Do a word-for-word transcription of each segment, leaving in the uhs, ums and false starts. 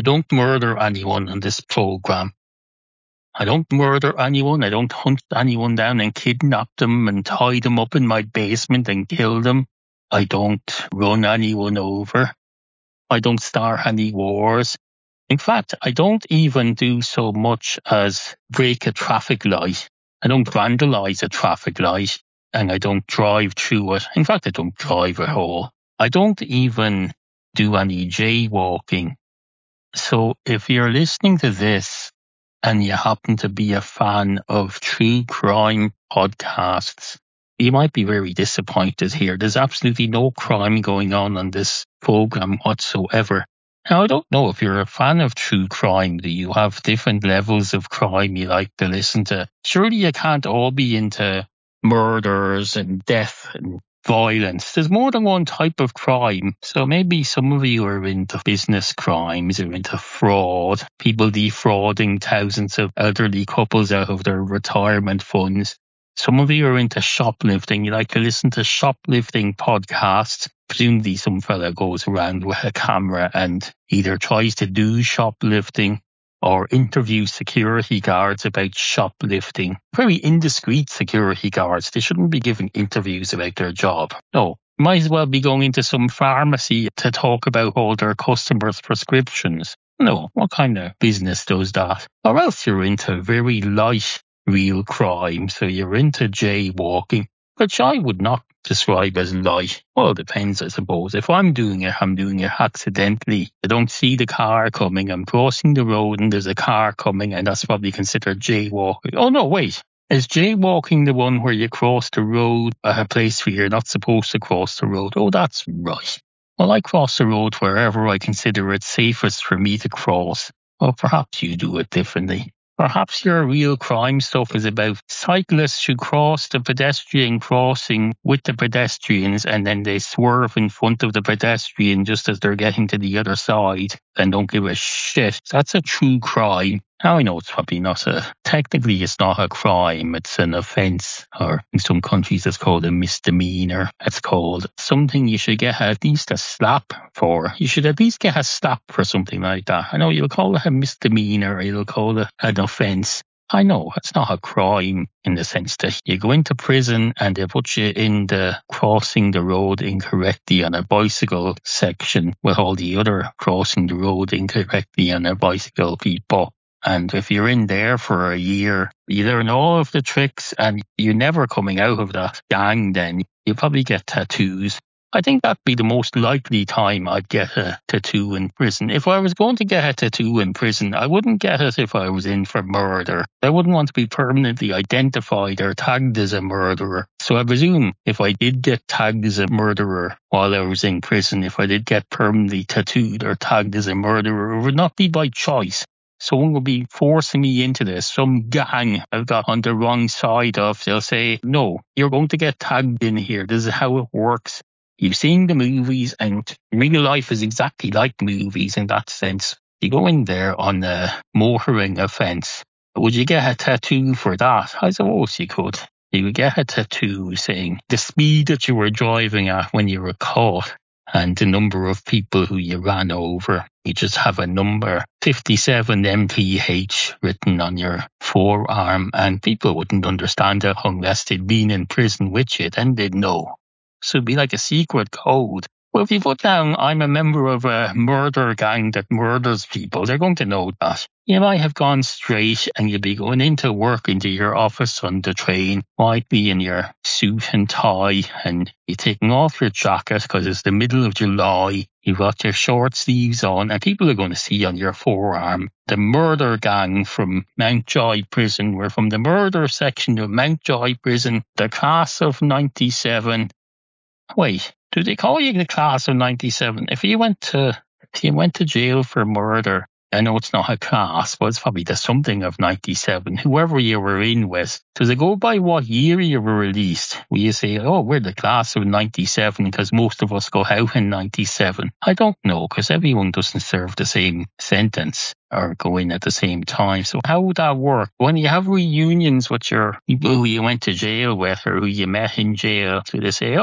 I don't murder anyone on this program. I don't murder anyone. I don't hunt anyone down and kidnap them and tie them up in my basement and kill them. I don't run anyone over. I don't start any wars. In fact, I don't even do so much as break a traffic light. I don't vandalize a traffic light, and I don't drive through it. In fact, I don't drive at all. I don't even do any jaywalking. So if you're listening to this and you happen to be a fan of true crime podcasts, you might be very disappointed here. There's absolutely no crime going on on this program whatsoever. Now, I don't know if you're a fan of true crime. Do you have different levels of crime you like to listen to? Surely you can't all be into murders and death and violence. There's more than one type of crime. So maybe some of you are into business crimes or into fraud, people defrauding thousands of elderly couples out of their retirement funds. Some of you are into shoplifting. You like to listen to shoplifting podcasts. Presumably some fella goes around with a camera and either tries to do shoplifting or interview security guards about shoplifting. Very indiscreet security guards. They shouldn't be giving interviews about their job. No, might as well be going into some pharmacy to talk about all their customers' prescriptions. No, what kind of business does that? Or else you're into very light real crime, so you're into jaywalking, which I would not describe as light. Well, it depends, I suppose. If I'm doing it, I'm doing it accidentally. I don't see the car coming. I'm crossing the road and there's a car coming, and that's probably considered jaywalking. Oh, no, wait. Is jaywalking the one where you cross the road at a place where you're not supposed to cross the road? Oh, that's right. Well, I cross the road wherever I consider it safest for me to cross. Well, perhaps you do it differently. Perhaps your real crime stuff is about cyclists who cross the pedestrian crossing with the pedestrians and then they swerve in front of the pedestrian just as they're getting to the other side and don't give a shit. That's a true crime. Now, I know it's probably not a, technically it's not a crime, it's an offence, or in some countries it's called a misdemeanor. It's called something you should get at least a slap for. You should at least get a slap for something like that. I know you'll call it a misdemeanor, or you'll call it an offence. I know it's not a crime in the sense that you go into prison and they put you in the crossing the road incorrectly on a bicycle section with all the other crossing the road incorrectly on a bicycle people. And if you're in there for a year, you learn all of the tricks and you're never coming out of that gang then. You probably get tattoos. I think that'd be the most likely time I'd get a tattoo in prison. If I was going to get a tattoo in prison, I wouldn't get it if I was in for murder. I wouldn't want to be permanently identified or tagged as a murderer. So I presume if I did get tagged as a murderer while I was in prison, if I did get permanently tattooed or tagged as a murderer, it would not be by choice. Someone will be forcing me into this. Some gang I've got on the wrong side of. They'll say, no, you're going to get tagged in here. This is how it works. You've seen the movies, and real life is exactly like movies in that sense. You go in there on a motoring offence. Would you get a tattoo for that? I suppose you could. You would get a tattoo saying the speed that you were driving at when you were caught and the number of people who you ran over. You just have a number, fifty-seven M P H, written on your forearm, and people wouldn't understand it unless they'd been in prison with you. Then they'd know. So it'd be like a secret code. Well, if you put down, I'm a member of a murder gang that murders people, they're going to know that. You might have gone straight and you'll be going into work, into your office on the train, might be in your suit and tie, and you're taking off your jacket because it's the middle of July. You've got your short sleeves on, and people are going to see on your forearm the murder gang from Mountjoy Prison. We're from the murder section of Mountjoy Prison, the class of ninety-seven. Wait, do they call you the class of ninety-seven? If you went to if you went to jail for murder, I know it's not a class, but it's probably the something of ninety-seven. Whoever you were in with, does it go by what year you were released? Will you say, oh, we're the class of ninety-seven because most of us go out in ninety-seven? I don't know, because everyone doesn't serve the same sentence or go in at the same time. So how would that work? When you have reunions with your people who you went to jail with or who you met in jail, so they say, oh,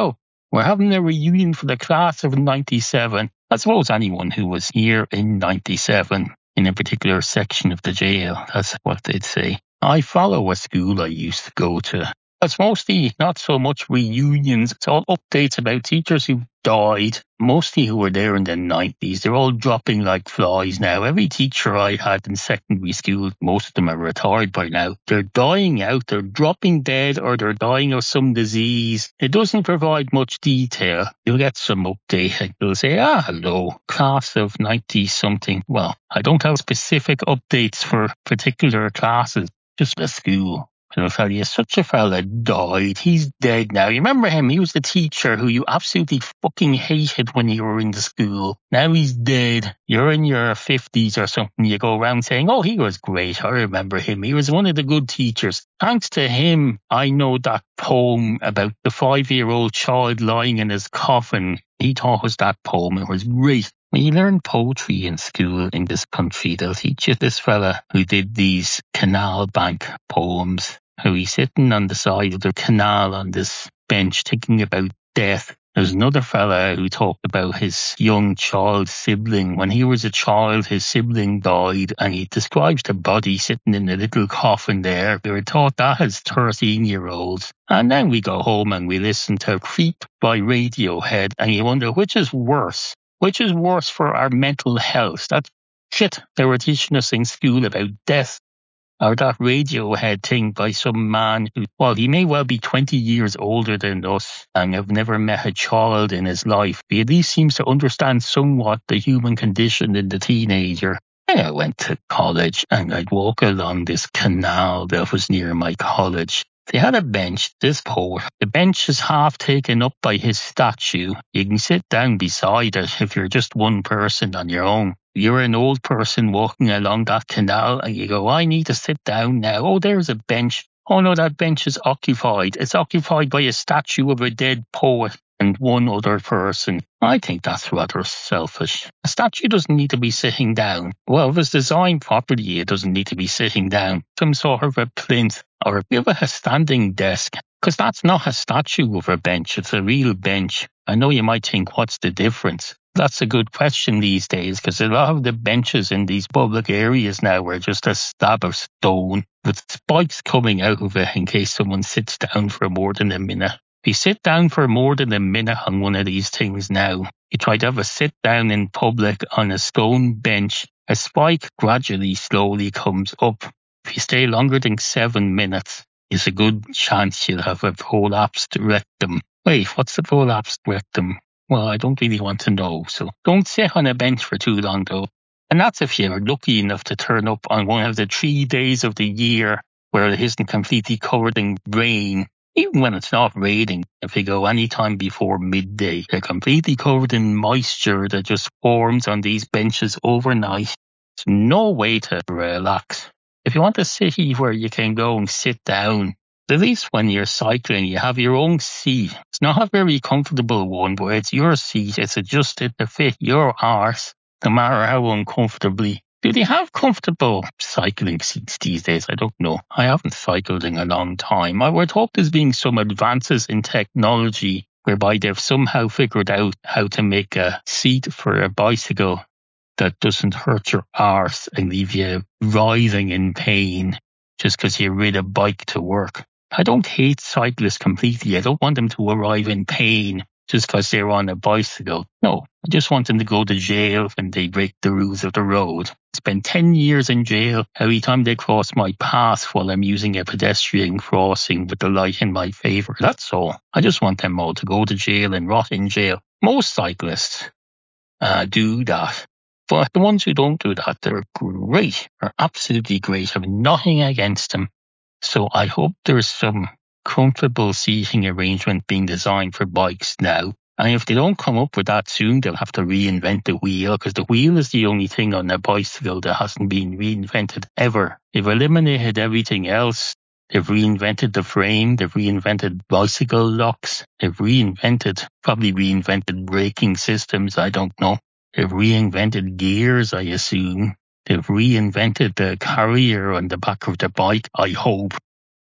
We're having a reunion for the class of ninety-seven. I suppose anyone who was here in ninety-seven in a particular section of the jail, that's what they'd say. I follow a school I used to go to. It's mostly not so much reunions, it's all updates about teachers who died, mostly who were there in the nineties. They're all dropping like flies now. Every teacher I had in secondary school, most of them are retired by now. They're dying out, they're dropping dead, or they're dying of some disease. It doesn't provide much detail. You'll get some update and you'll say, ah, hello, class of ninety something. Well, I don't have specific updates for particular classes, just the school. And I'll tell you, such a fella died. He's dead now. You remember him? He was the teacher who you absolutely fucking hated when you were in the school. Now he's dead. You're in your fifties or something. You go around saying, oh, he was great. I remember him. He was one of the good teachers. Thanks to him, I know that poem about the five-year-old child lying in his coffin. He taught us that poem. It was great. When you learn poetry in school in this country, they'll teach you this fella who did these canal bank poems, how he's sitting on the side of the canal on this bench thinking about death. There's another fella who talked about his young child sibling. When he was a child, his sibling died, and he describes the body sitting in a little coffin there. We were taught that as thirteen-year-olds. And then we go home and we listen to Creep by Radiohead, and you wonder which is worse. Which is worse for our mental health? That shit they were teaching us in school about death, or that Radiohead thing by some man who, well, he may well be twenty years older than us and have never met a child in his life. He at least seems to understand somewhat the human condition in the teenager. I went to college and I'd walk along this canal that was near my college. They had a bench, this poet. The bench is half taken up by his statue. You can sit down beside it if you're just one person on your own. You're an old person walking along that canal and you go, I need to sit down now. Oh, there's a bench. Oh no, that bench is occupied. It's occupied by a statue of a dead poet and one other person. I think that's rather selfish. A statue doesn't need to be sitting down. Well, if it's designed properly, it doesn't need to be sitting down. Some sort of a plinth or a bit of a standing desk. Because that's not a statue of a bench. It's a real bench. I know you might think, what's the difference? That's a good question these days, because a lot of the benches in these public areas now are just a slab of stone with spikes coming out of it in case someone sits down for more than a minute. If you sit down for more than a minute on one of these things now, you try to have a sit down in public on a stone bench, a spike gradually, slowly comes up. If you stay longer than seven minutes, there's a good chance you'll have a prolapsed rectum. Wait, what's the prolapsed rectum? Well, I don't really want to know, so don't sit on a bench for too long though. And that's if you're lucky enough to turn up on one of the three days of the year where it isn't completely covered in rain. Even when it's not raining, if you go any time before midday, they're completely covered in moisture that just forms on these benches overnight. There's no way to relax. If you want a city where you can go and sit down, at least when you're cycling, you have your own seat. It's not a very comfortable one, but it's your seat. It's adjusted to fit your arse, no matter how uncomfortably. Do they have comfortable cycling seats these days? I don't know. I haven't cycled in a long time. I would hope there's been some advances in technology whereby they've somehow figured out how to make a seat for a bicycle that doesn't hurt your arse and leave you writhing in pain just because you ride a bike to work. I don't hate cyclists completely. I don't want them to arrive in pain just because they're on a bicycle. No, I just want them to go to jail when they break the rules of the road. Spend ten years in jail every time they cross my path while I'm using a pedestrian crossing with the light in my favour. That's all. I just want them all to go to jail and rot in jail. Most cyclists uh, do that. But the ones who don't do that, they're great. They're absolutely great. I have nothing against them. So I hope there's some comfortable seating arrangement being designed for bikes now. And if they don't come up with that soon, they'll have to reinvent the wheel, because the wheel is the only thing on a bicycle that hasn't been reinvented ever. They've eliminated everything else. They've reinvented the frame. They've reinvented bicycle locks. They've reinvented, probably reinvented braking systems. I don't know. They've reinvented gears, I assume. They've reinvented the carrier on the back of the bike, I hope.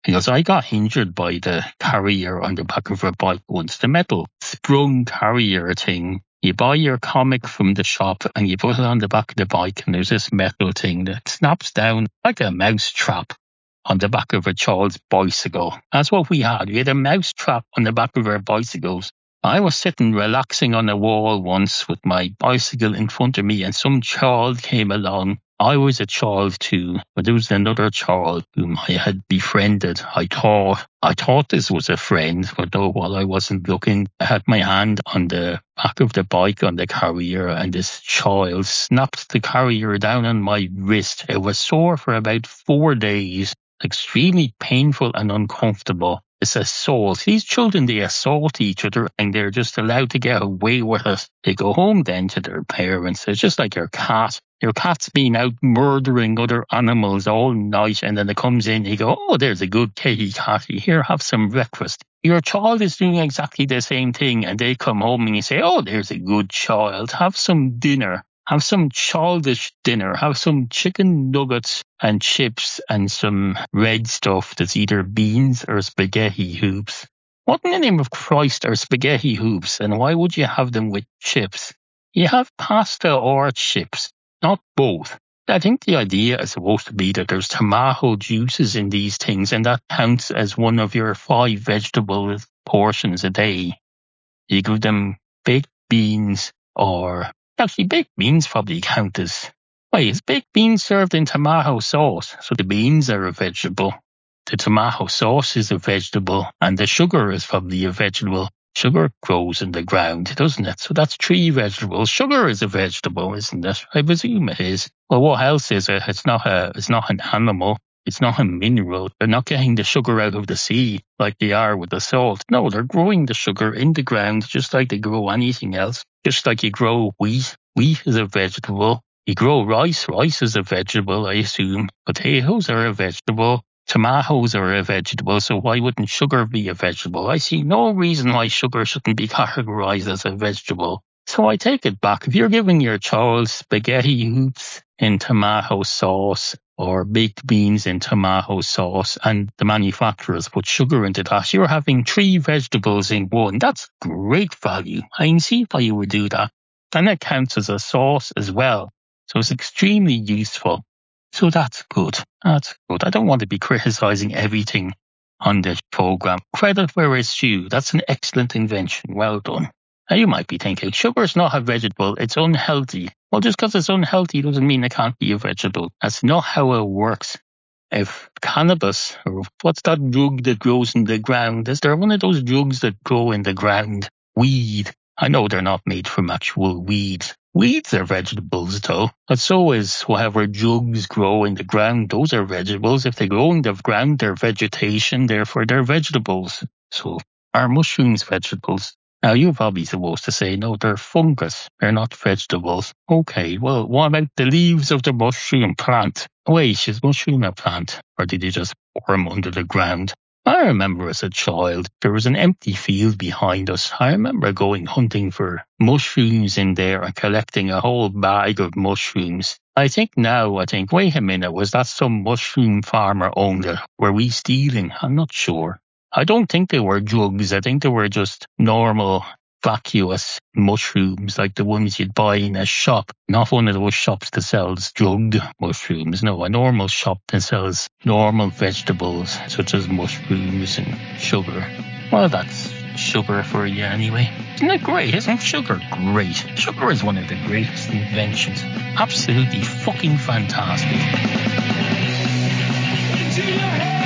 Because I got injured by the carrier on the back of a bike once, the metal sprung carrier thing. You buy your comic from the shop and you put it on the back of the bike, and there's this metal thing that snaps down like a mouse trap on the back of a child's bicycle. That's what we had. We had a mouse trap on the back of our bicycles. I was sitting relaxing on a wall once with my bicycle in front of me, and some child came along. I was a child too, but there was another child whom I had befriended. I thought I thought this was a friend, but though while I wasn't looking, I had my hand on the back of the bike on the carrier, and this child snapped the carrier down on my wrist. It was sore for about four days. Extremely painful and uncomfortable. It's assault. These children, they assault each other and they're just allowed to get away with it. They go home then to their parents. It's just like your cat. Your cat's been out murdering other animals all night, and then it comes in, you go, oh, there's a good kitty catty. Here, have some breakfast. Your child is doing exactly the same thing, and they come home and you say, oh, there's a good child. Have some dinner. Have some childish dinner. Have some chicken nuggets and chips and some red stuff that's either beans or spaghetti hoops. What in the name of Christ are spaghetti hoops, and why would you have them with chips? You have pasta or chips, not both. I think the idea is supposed to be that there's tomato juices in these things, and that counts as one of your five vegetable portions a day. You give them baked beans or... Actually, baked beans probably count as... Wait, is baked beans served in tomato sauce? So the beans are a vegetable. The tomato sauce is a vegetable. And the sugar is probably a vegetable. Sugar grows in the ground, doesn't it? So that's three vegetables. Sugar is a vegetable, isn't it? I presume it is. Well, what else is it? It's not a, it's not an animal. It's not a mineral. They're not getting the sugar out of the sea like they are with the salt. No, they're growing the sugar in the ground just like they grow anything else. Just like you grow wheat. Wheat is a vegetable. You grow rice. Rice is a vegetable, I assume. Potatoes are a vegetable. Tomatoes are a vegetable, so why wouldn't sugar be a vegetable? I see no reason why sugar shouldn't be categorized as a vegetable. So I take it back. If you're giving your child spaghetti hoops in tomato sauce or baked beans in tomato sauce and the manufacturers put sugar into that, you're having three vegetables in one. That's great value. I can see why you would do that. And it counts as a sauce as well. So it's extremely useful. So that's good. That's good. I don't want to be criticizing everything on this program. Credit where it's due. That's an excellent invention. Well done. Now you might be thinking, sugar is not a vegetable. It's unhealthy. Well, just because it's unhealthy doesn't mean it can't be a vegetable. That's not how it works. If cannabis, or what's that drug that grows in the ground? Is there one of those drugs that grow in the ground? Weed. I know they're not made from actual weeds. Weeds are vegetables, though. But so is whatever drugs grow in the ground. Those are vegetables. If they grow in the ground, they're vegetation. Therefore, they're vegetables. So are mushrooms vegetables? Now, you're probably supposed to say, no, they're fungus. They're not vegetables. Okay, well, what about the leaves of the mushroom plant? Wait, is mushroom a plant? Or did they just worm under the ground? I remember as a child, there was an empty field behind us. I remember going hunting for mushrooms in there and collecting a whole bag of mushrooms. I think now, I think, wait a minute, was that some mushroom farmer owned it? Were we stealing? I'm not sure. I don't think they were drugs. I think they were just normal vacuous mushrooms like the ones you'd buy in a shop. Not one of those shops that sells drugged mushrooms. No, a normal shop that sells normal vegetables such as mushrooms and sugar. Well, that's sugar for you anyway. Isn't it great? Isn't sugar great? Sugar is one of the greatest inventions. Absolutely fucking fantastic. Into your head.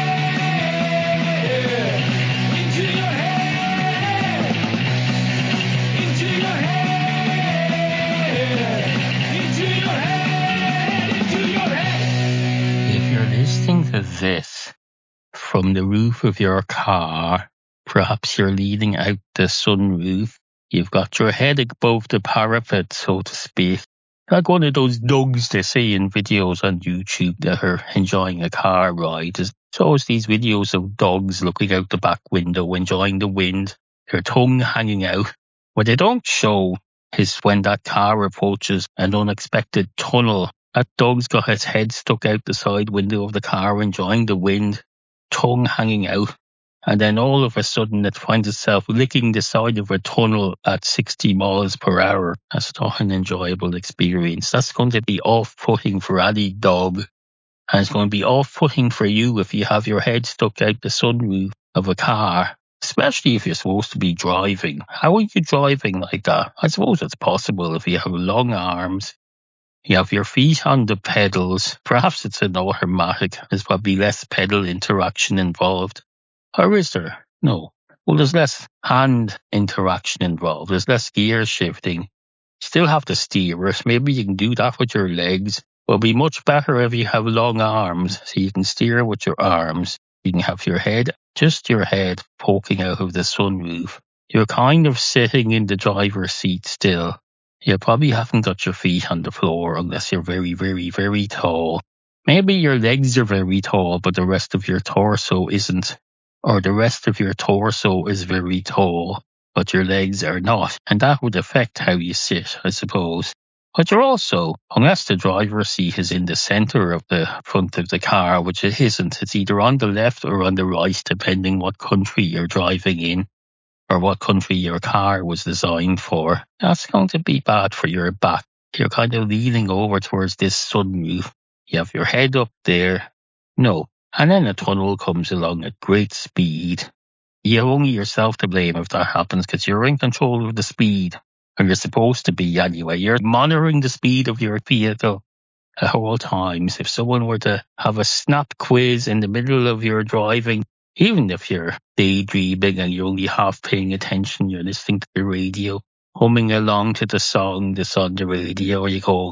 Listening to this from the roof of your car, perhaps you're leaning out the sunroof, you've got your head above the parapet, so to speak, like one of those dogs they see in videos on YouTube that are enjoying a car ride. It shows these videos of dogs looking out the back window, enjoying the wind, their tongue hanging out. What they don't show is when that car approaches an unexpected tunnel. That dog's got his head stuck out the side window of the car enjoying the wind. tongue hanging out, and then all of a sudden it finds itself licking the side of a tunnel at sixty miles per hour. That's not an enjoyable experience. That's going to be off-putting for any dog, and it's going to be off-putting for you if you have your head stuck out the sunroof of a car, especially if you're supposed to be driving. How are you driving like that? I suppose it's possible if you have long arms. You have your feet on the pedals. Perhaps it's an automatic. There's probably less pedal interaction involved. Or is there? No. Well, there's less hand interaction involved. There's less gear shifting. Still have to steer it. Maybe you can do that with your legs. It'll be much better if you have long arms, so you can steer with your arms. You can have your head, just your head, poking out of the sunroof. You're kind of sitting in the driver's seat still. You probably haven't got your feet on the floor unless you're very, very, very tall. Maybe your legs are very tall, but the rest of your torso isn't. Or the rest of your torso is very tall, but your legs are not. And that would affect how you sit, I suppose. But you're also, unless the driver's seat is in the centre of the front of the car, which it isn't, it's either on the left or on the right, depending what country you're driving in, or what country your car was designed for. That's going to be bad for your back. You're kind of leaning over towards this sunroof. You have your head up there. No. And then a tunnel comes along at great speed. You have only yourself to blame if that happens, because you're in control of the speed. Or you're supposed to be anyway. You're monitoring the speed of your vehicle at all times. If someone were to have a snap quiz in the middle of your driving, even if you're daydreaming and you're only half paying attention, you're listening to the radio, humming along to the song that's on the radio, or you go,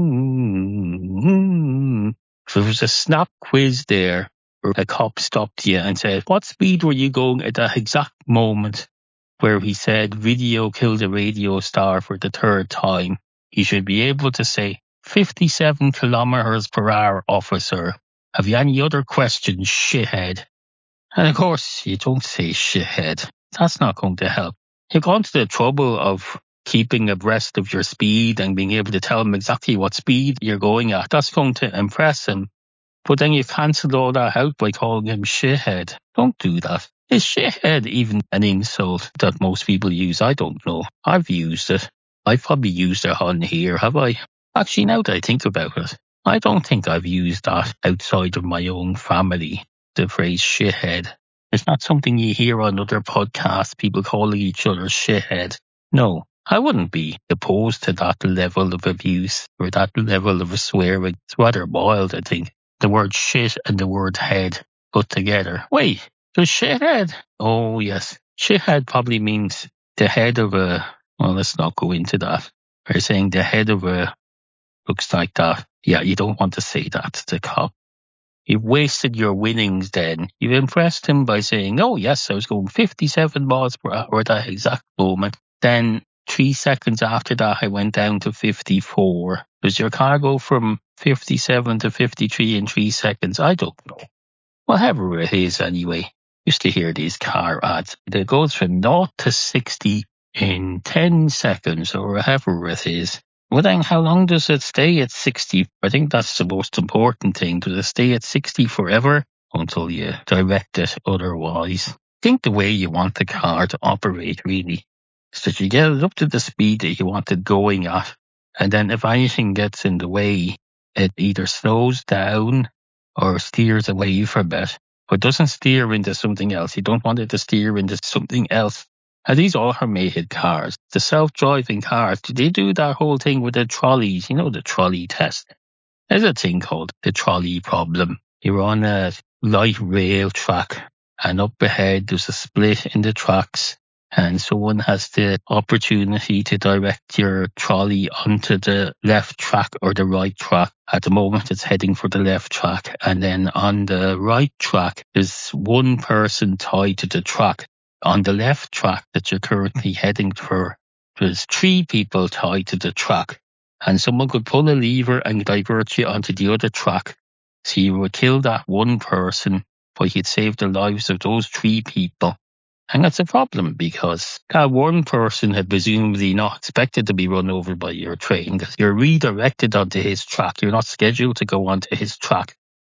mm-hmm. If there was a snap quiz there, or a cop stopped you and said, what speed were you going at that exact moment where he said video killed a radio star for the third time, he should be able to say, fifty-seven kilometers per hour, officer. Have you any other questions, shithead? And of course, you don't say shithead. That's not going to help. You've gone to the trouble of keeping abreast of your speed and being able to tell him exactly what speed you're going at. That's going to impress him. But then you cancel all that out by calling him shithead. Don't do that. Is shithead even an insult that most people use? I don't know. I've used it. I've probably used it on here, have I? Actually, now that I think about it, I don't think I've used that outside of my own family, the phrase shithead. It's not something you hear on other podcasts, people calling each other shithead. No, I wouldn't be opposed to that level of abuse or that level of swearing. It's rather mild, I think. The word shit and the word head put together. Wait, does shithead? Oh, yes. Shithead probably means the head of a... Well, let's not go into that. They're saying the head of a... Looks like that. Yeah, you don't want to say that to the cop. You've wasted your winnings then. You've impressed him by saying, oh, yes, I was going fifty-seven miles per hour at that exact moment. Then three seconds after that, I went down to fifty-four. Does your car go from fifty-seven to fifty-three in three seconds? I don't know. Whatever it is anyway. Used to hear these car ads. It goes from zero to sixty in ten seconds or whatever it is. Well then, how long does it stay at sixty? I think that's the most important thing. Does it stay at sixty forever until you direct it otherwise? I think the way you want the car to operate really is that you get it up to the speed that you want it going at. And then if anything gets in the way, it either slows down or steers away from it, but doesn't steer into something else. You don't want it to steer into something else. Are these automated cars, the self-driving cars, do they do that whole thing with the trolleys? You know, the trolley test. There's a thing called the trolley problem. You're on a light rail track and up ahead there's a split in the tracks and someone has the opportunity to direct your trolley onto the left track or the right track. At the moment it's heading for the left track, and then on the right track there's one person tied to the track. On the left track that you're currently heading for, there's three people tied to the track, and someone could pull a lever and divert you onto the other track. So you would kill that one person, but you'd save the lives of those three people. And that's a problem because that one person had presumably not expected to be run over by your train because you're redirected onto his track. You're not scheduled to go onto his track.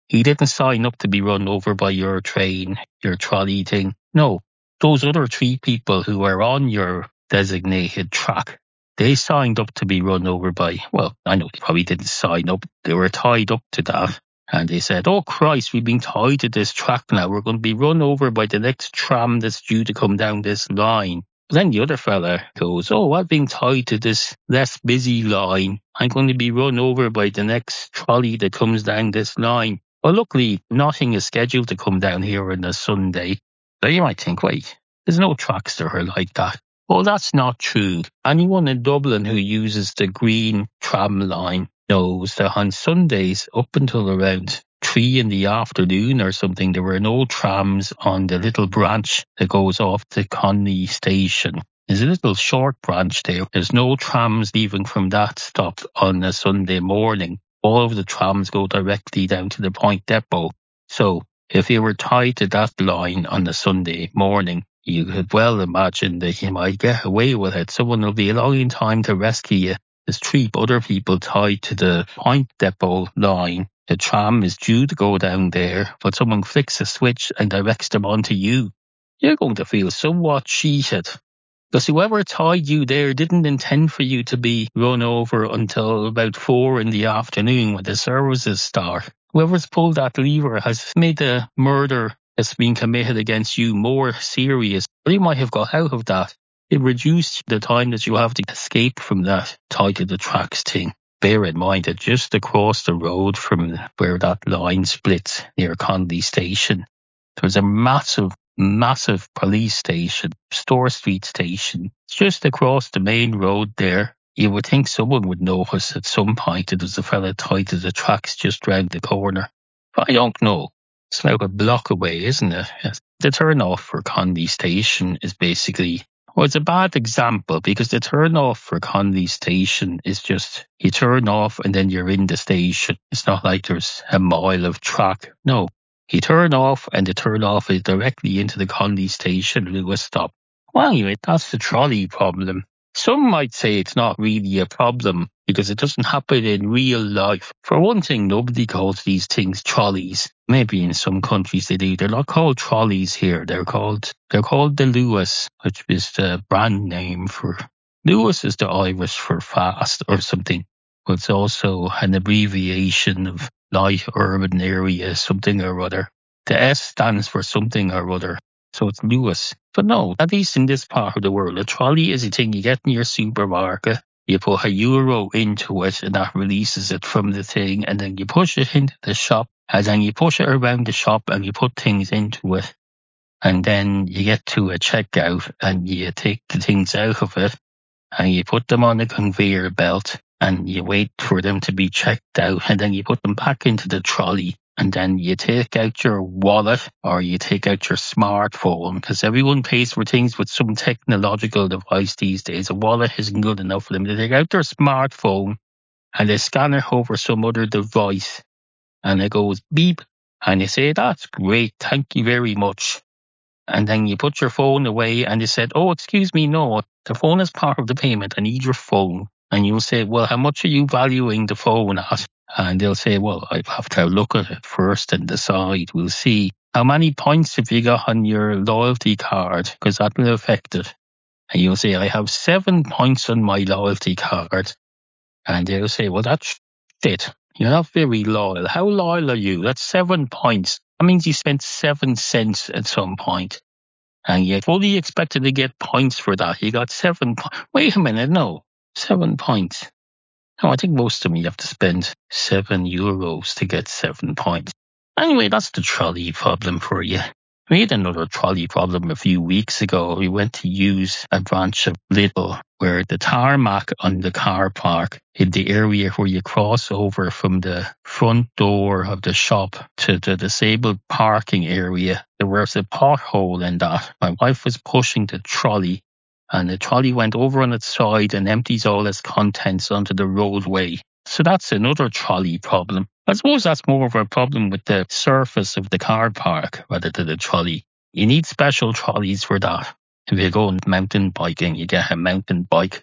He didn't sign up to be run over by your train, your trolley thing. No, those other three people who were on your designated track, they signed up to be run over by, well, I know they probably didn't sign up. They were tied up to that. And they said, oh Christ, we've been tied to this track now. We're going to be run over by the next tram that's due to come down this line. But then the other fella goes, oh, I've been tied to this less busy line. I'm going to be run over by the next trolley that comes down this line. Well, luckily, nothing is scheduled to come down here on a Sunday. So you might think, wait, there's no tracks that are like that. Well, that's not true. Anyone in Dublin who uses the green tram line knows that on Sundays, up until around three in the afternoon or something, there were no trams on the little branch that goes off to Conley station. There's a little short branch there. There's no trams leaving from that stop on a Sunday morning. All of the trams go directly down to the Point Depot. So if you were tied to that line on a Sunday morning, you could well imagine that you might get away with it. Someone will be allowing in time to rescue you. There's three other people tied to the Point Depot line. The tram is due to go down there, but someone flicks a switch and directs them onto you. You're going to feel somewhat cheated. Because whoever tied you there didn't intend for you to be run over until about four in the afternoon when the services start. Whoever's pulled that lever has made the murder that's been committed against you more serious. But you might have got out of that. It reduced the time that you have to escape from that tied to the tracks thing. Bear in mind that just across the road from where that line splits near Conley Station, there's a massive massive police station, Store Street station. It's just across the main road there. You would think someone would notice at some point that there's a fella tied to the tracks just round the corner. But I don't know. It's about a block away, isn't it? The turn off for Conley Station is basically, well, it's a bad example because the turn off for Conley Station is just you turn off and then you're in the station. It's not like there's a mile of track. No. You turn off and the turn off is directly into the Conley Station Lewis stop. Well, anyway, that's the trolley problem. Some might say it's not really a problem because it doesn't happen in real life. For one thing, nobody calls these things trolleys. Maybe in some countries they do. They're not called trolleys here. They're called they're called the Lewis, which is the brand name for Lewis is the Irish for fast or something. But it's also an abbreviation of light urban area, something or other. The S stands for something or other. So it's Lewis. But no, at least in this part of the world, a trolley is a thing you get in your supermarket. You put a euro into it and that releases it from the thing. And then you push it into the shop. And then you push it around the shop and you put things into it. And then you get to a checkout and you take the things out of it. And you put them on a conveyor belt. And you wait for them to be checked out, and then you put them back into the trolley, and then you take out your wallet or you take out your smartphone, because everyone pays for things with some technological device these days. A wallet isn't good enough for them. They take out their smartphone and they scan it over some other device, and it goes beep, and you say, that's great, thank you very much. And then you put your phone away and they said, oh, excuse me, no, the phone is part of the payment. I need your phone. And you'll say, well, how much are you valuing the phone at? And they'll say, well, I have to look at it first and decide. We'll see. How many points have you got on your loyalty card? Because that will affect it. And you'll say, I have seven points on my loyalty card. And they'll say, well, that's it. You're not very loyal. How loyal are you? That's seven points. That means you spent seven cents at some point. And you fully expected to get points for that. You got seven points. Wait a minute, no. Seven points. No, I think most of them you have to spend seven euros to get seven points. Anyway, that's the trolley problem for you. We had another trolley problem a few weeks ago. We went to use a branch of Lidl where the tarmac on the car park in the area where you cross over from the front door of the shop to the disabled parking area, there was a pothole in that. My wife was pushing the trolley and the trolley went over on its side and empties all its contents onto the roadway. So that's another trolley problem. I suppose that's more of a problem with the surface of the car park rather than the trolley. You need special trolleys for that. If you go mountain biking, you get a mountain bike.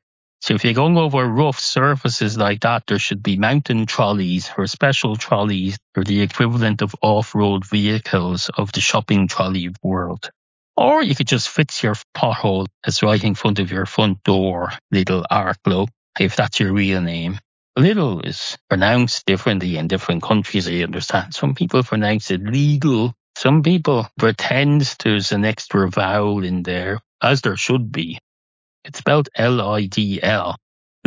So if you're going over rough surfaces like that, there should be mountain trolleys or special trolleys or the equivalent of off-road vehicles of the shopping trolley world. Or you could just fix your pothole that's right in front of your front door, Little Arklow, if that's your real name. Little is pronounced differently in different countries, I understand. Some people pronounce it legal. Some people pretend there's an extra vowel in there, as there should be. It's spelled L I D L.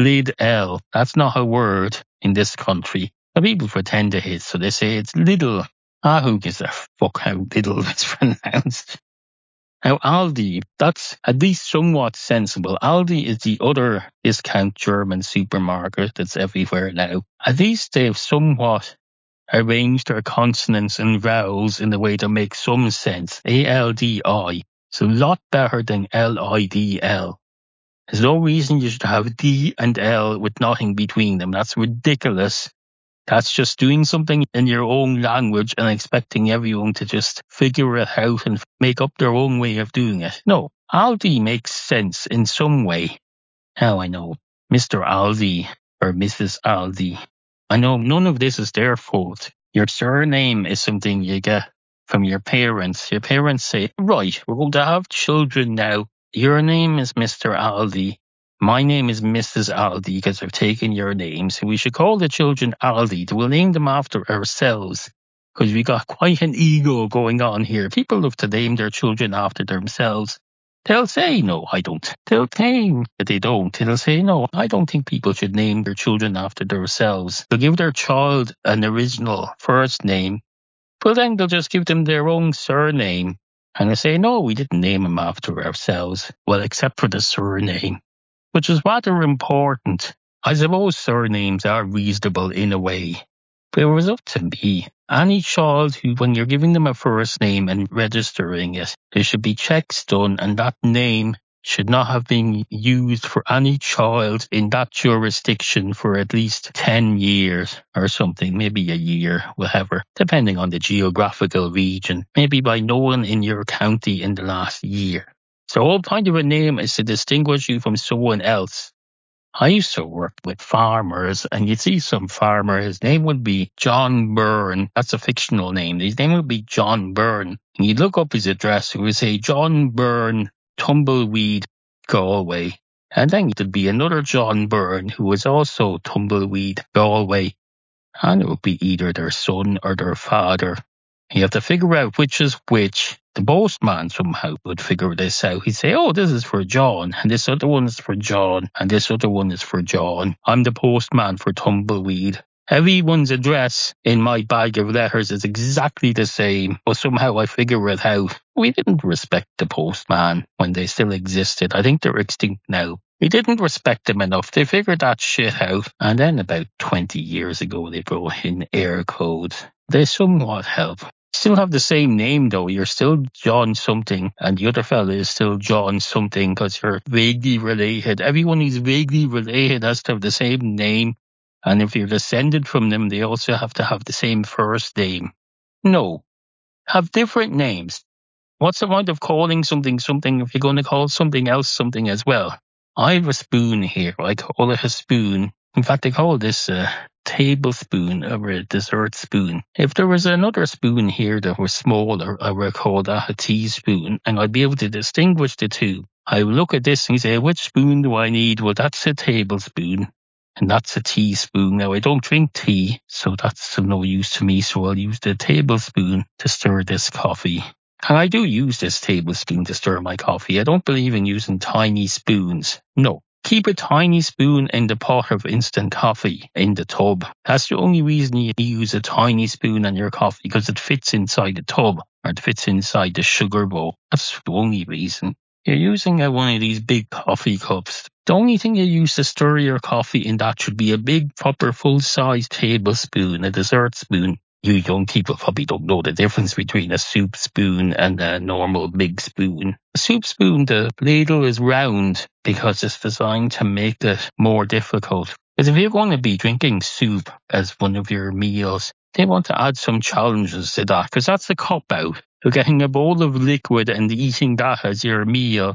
Lid-L. That's not a word in this country. But people pretend it is, so they say it's little. Ah, who gives a fuck how little is pronounced? Now, Aldi, that's at least somewhat sensible. Aldi is the other discount German supermarket that's everywhere now. At least they've somewhat arranged their consonants and vowels in a way that makes some sense. A L D I. It's a lot better than L I D L. There's no reason you should have D and L with nothing between them. That's ridiculous. That's just doing something in your own language and expecting everyone to just figure it out and make up their own way of doing it. No, Aldi makes sense in some way. Now I know, Mister Aldi or Missus Aldi. I know none of this is their fault. Your surname is something you get from your parents. Your parents say, right, we're going to have children now. Your name is Mister Aldi. My name is Missus Aldi because I've taken your name. So we should call the children Aldi. We'll name them after ourselves because we got quite an ego going on here. People love to name their children after themselves. They'll say, no, I don't. They'll claim that they don't. They'll say, no, I don't think people should name their children after themselves. They'll give their child an original first name, but then they'll just give them their own surname. And they say, no, we didn't name him after ourselves. Well, except for the surname, which is rather important. I suppose surnames are reasonable in a way. But it was up to me. Any child who, when you're giving them a first name and registering it, there should be checks done and that name should not have been used for any child in that jurisdiction for at least ten years or something, maybe a year, whatever, depending on the geographical region, maybe by no one in your county in the last year. So the whole point of a name is to distinguish you from someone else. I used to work with farmers, and you'd see some farmer, his name would be John Byrne. That's a fictional name. His name would be John Byrne. And you'd look up his address, it would say John Byrne, Tumbleweed, Galway. And then there'd be another John Byrne who was also Tumbleweed, Galway. And it would be either their son or their father. You have to figure out which is which. The postman somehow would figure this out. He'd say, oh, this is for John, and this other one is for John, and this other one is for John. I'm the postman for Tumbleweed. Everyone's address in my bag of letters is exactly the same, but somehow I figure it out. We didn't respect the postman when they still existed. I think they're extinct now. We didn't respect them enough. They figured that shit out. And then about twenty years ago, they brought in air codes. They somewhat help. Still have the same name though. You're still John something, and the other fella is still John something because you're vaguely related. Everyone who's vaguely related has to have the same name, and if you're descended from them, they also have to have the same first name. No, have different names. What's the point of calling something something if you're going to call something else something as well? I have a spoon here. I call it a spoon. In fact, I call this a tablespoon or a dessert spoon. If there was another spoon here that was smaller, I would call that a teaspoon, and I'd be able to distinguish the two. I would look at this and say, which spoon do I need? Well, that's a tablespoon, and that's a teaspoon. Now, I don't drink tea, so that's of no use to me, so I'll use the tablespoon to stir this coffee. And I do use this tablespoon to stir my coffee. I don't believe in using tiny spoons. No. Keep a tiny spoon in the pot of instant coffee in the tub. That's the only reason you use a tiny spoon on your coffee, because it fits inside the tub or it fits inside the sugar bowl. That's the only reason. You're using a, one of these big coffee cups. The only thing you use to stir your coffee in that should be a big, proper, full-size tablespoon, a dessert spoon. You young people probably don't know the difference between a soup spoon and a normal big spoon. A soup spoon, the ladle is round because it's designed to make it more difficult. Because if you're going to be drinking soup as one of your meals, they want to add some challenges to that, because that's the cop-out. You're getting a bowl of liquid and eating that as your meal,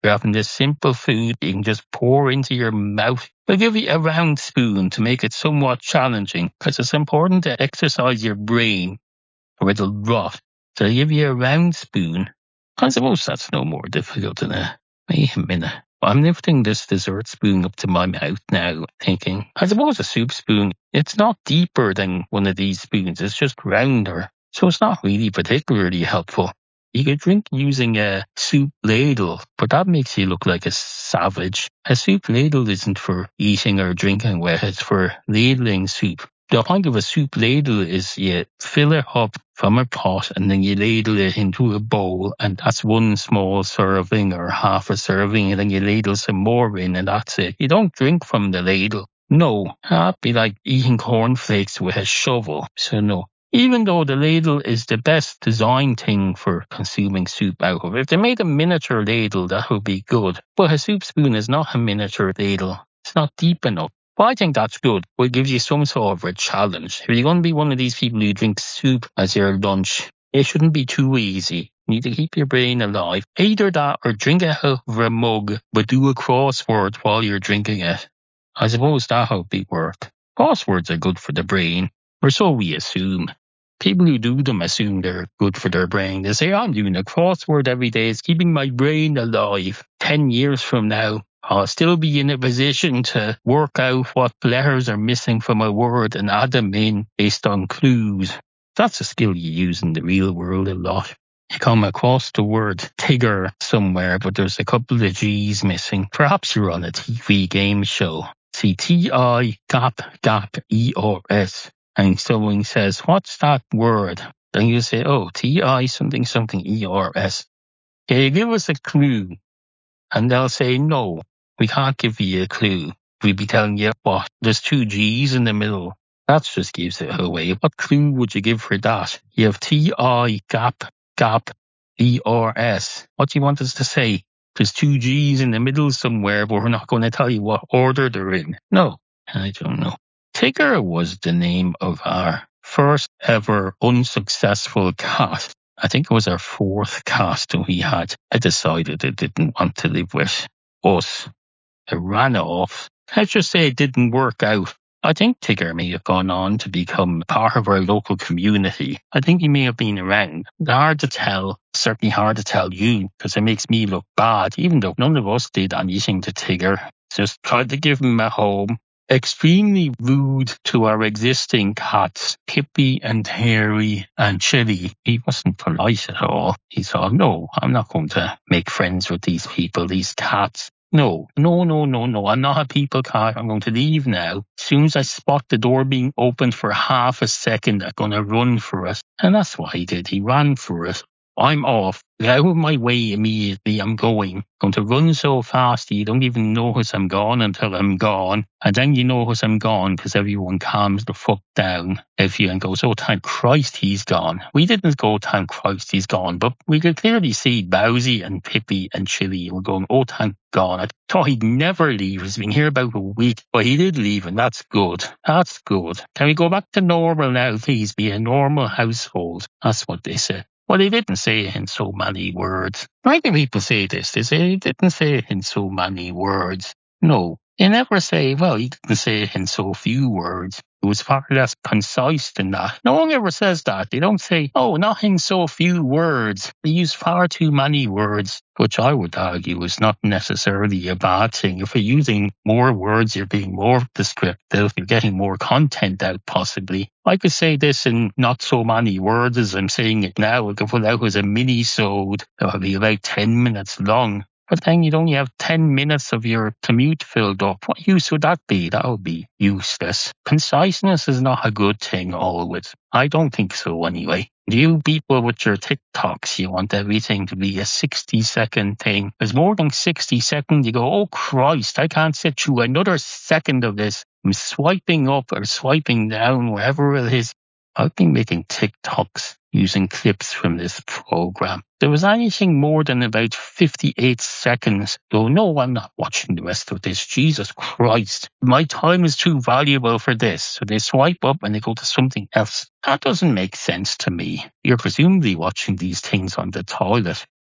You're having this simple food you can just pour into your mouth. They'll give you a round spoon to make it somewhat challenging because it's important to exercise your brain or it'll rot. So they give you a round spoon. I suppose that's no more difficult than a, wait a minute. I'm lifting this dessert spoon up to my mouth now, thinking, I suppose a soup spoon, it's not deeper than one of these spoons. It's just rounder. So it's not really particularly helpful. You could drink using a soup ladle, but that makes you look like a savage. A soup ladle isn't for eating or drinking with, it's for ladling soup. The point of a soup ladle is you fill it up from a pot and then you ladle it into a bowl, and that's one small serving or half a serving, and then you ladle some more in and that's it. You don't drink from the ladle. No, that'd be like eating cornflakes with a shovel. So no. Even though the ladle is the best designed thing for consuming soup out of, if they made a miniature ladle, that would be good. But a soup spoon is not a miniature ladle. It's not deep enough. But I think that's good. It gives you some sort of a challenge. If you're going to be one of these people who drink soup as your lunch, it shouldn't be too easy. You need to keep your brain alive. Either that or drink it out of a mug, but do a crossword while you're drinking it. I suppose that would be work. Crosswords are good for the brain, or so we assume. People who do them assume they're good for their brain. They say, I'm doing a crossword every day. It's keeping my brain alive. Ten years from now, I'll still be in a position to work out what letters are missing from a word and add them in based on clues. That's a skill you use in the real world a lot. You come across the word Tigger somewhere, but there's a couple of G's missing. Perhaps you're on a T V game show. See T I gap gap E R S. And someone says, what's that word? Then you say, oh, T I something something E R S. Can you give us a clue? And they'll say, no, we can't give you a clue. We'll be telling you what? There's two G's in the middle. That just gives it away. What clue would you give for that? You have T I gap gap E R S. What do you want us to say? There's two G's in the middle somewhere, but we're not going to tell you what order they're in. No, I don't know. Tigger was the name of our first ever unsuccessful cat. I think it was our fourth cat that we had. I decided it didn't want to live with us. It ran off. Let's just say it didn't work out. I think Tigger may have gone on to become part of our local community. I think he may have been around. It's hard to tell. Certainly hard to tell you because it makes me look bad, even though none of us did anything to Tigger. Just tried to give him a home. Extremely rude to our existing cats, Pippi and Harry and Chili. He wasn't polite at all. He thought, no, I'm not going to make friends with these people, these cats. No, no, no, no, no. I'm not a people cat. I'm going to leave now. As soon as I spot the door being opened for half a second, I'm going to run for it. And that's what he did. He ran for it. I'm off. Get out of my way immediately. I'm going. Going to run so fast you don't even notice I'm gone until I'm gone. And then you notice I'm gone because everyone calms the fuck down if you and goes, oh, thank Christ he's gone. We didn't go, thank Christ he's gone. But we could clearly see Bowsy and Pippi and Chili were going, oh, thank God. I thought he'd never leave. He's been here about a week. But he did leave and that's good. That's good. Can we go back to normal now, please? Be a normal household. That's what they said. Well, they didn't say it in so many words. Why do people say this? They say he didn't say it in so many words. No, they never say, well, he didn't say it in so few words. It was far less concise than that. No one ever says that. They don't say, oh, not in so few words. They use far too many words, which I would argue is not necessarily a bad thing. If you're using more words, you're being more descriptive. You're getting more content out, possibly. I could say this in not so many words as I'm saying it now. I could put out as a mini-sode that would be about ten minutes long. But then you'd only have ten minutes of your commute filled up. What use would that be? That would be useless. Conciseness is not a good thing always. I don't think so anyway. You people with your TikToks, you want everything to be a sixty second thing. There's more than sixty seconds. You go, oh Christ, I can't sit through another second of this. I'm swiping up or swiping down, wherever it is. I've been making TikToks using clips from this program. There was anything more than about fifty-eight seconds. Though, no, I'm not watching the rest of this. Jesus Christ. My time is too valuable for this. So they swipe up and they go to something else. That doesn't make sense to me. You're presumably watching these things on the toilet.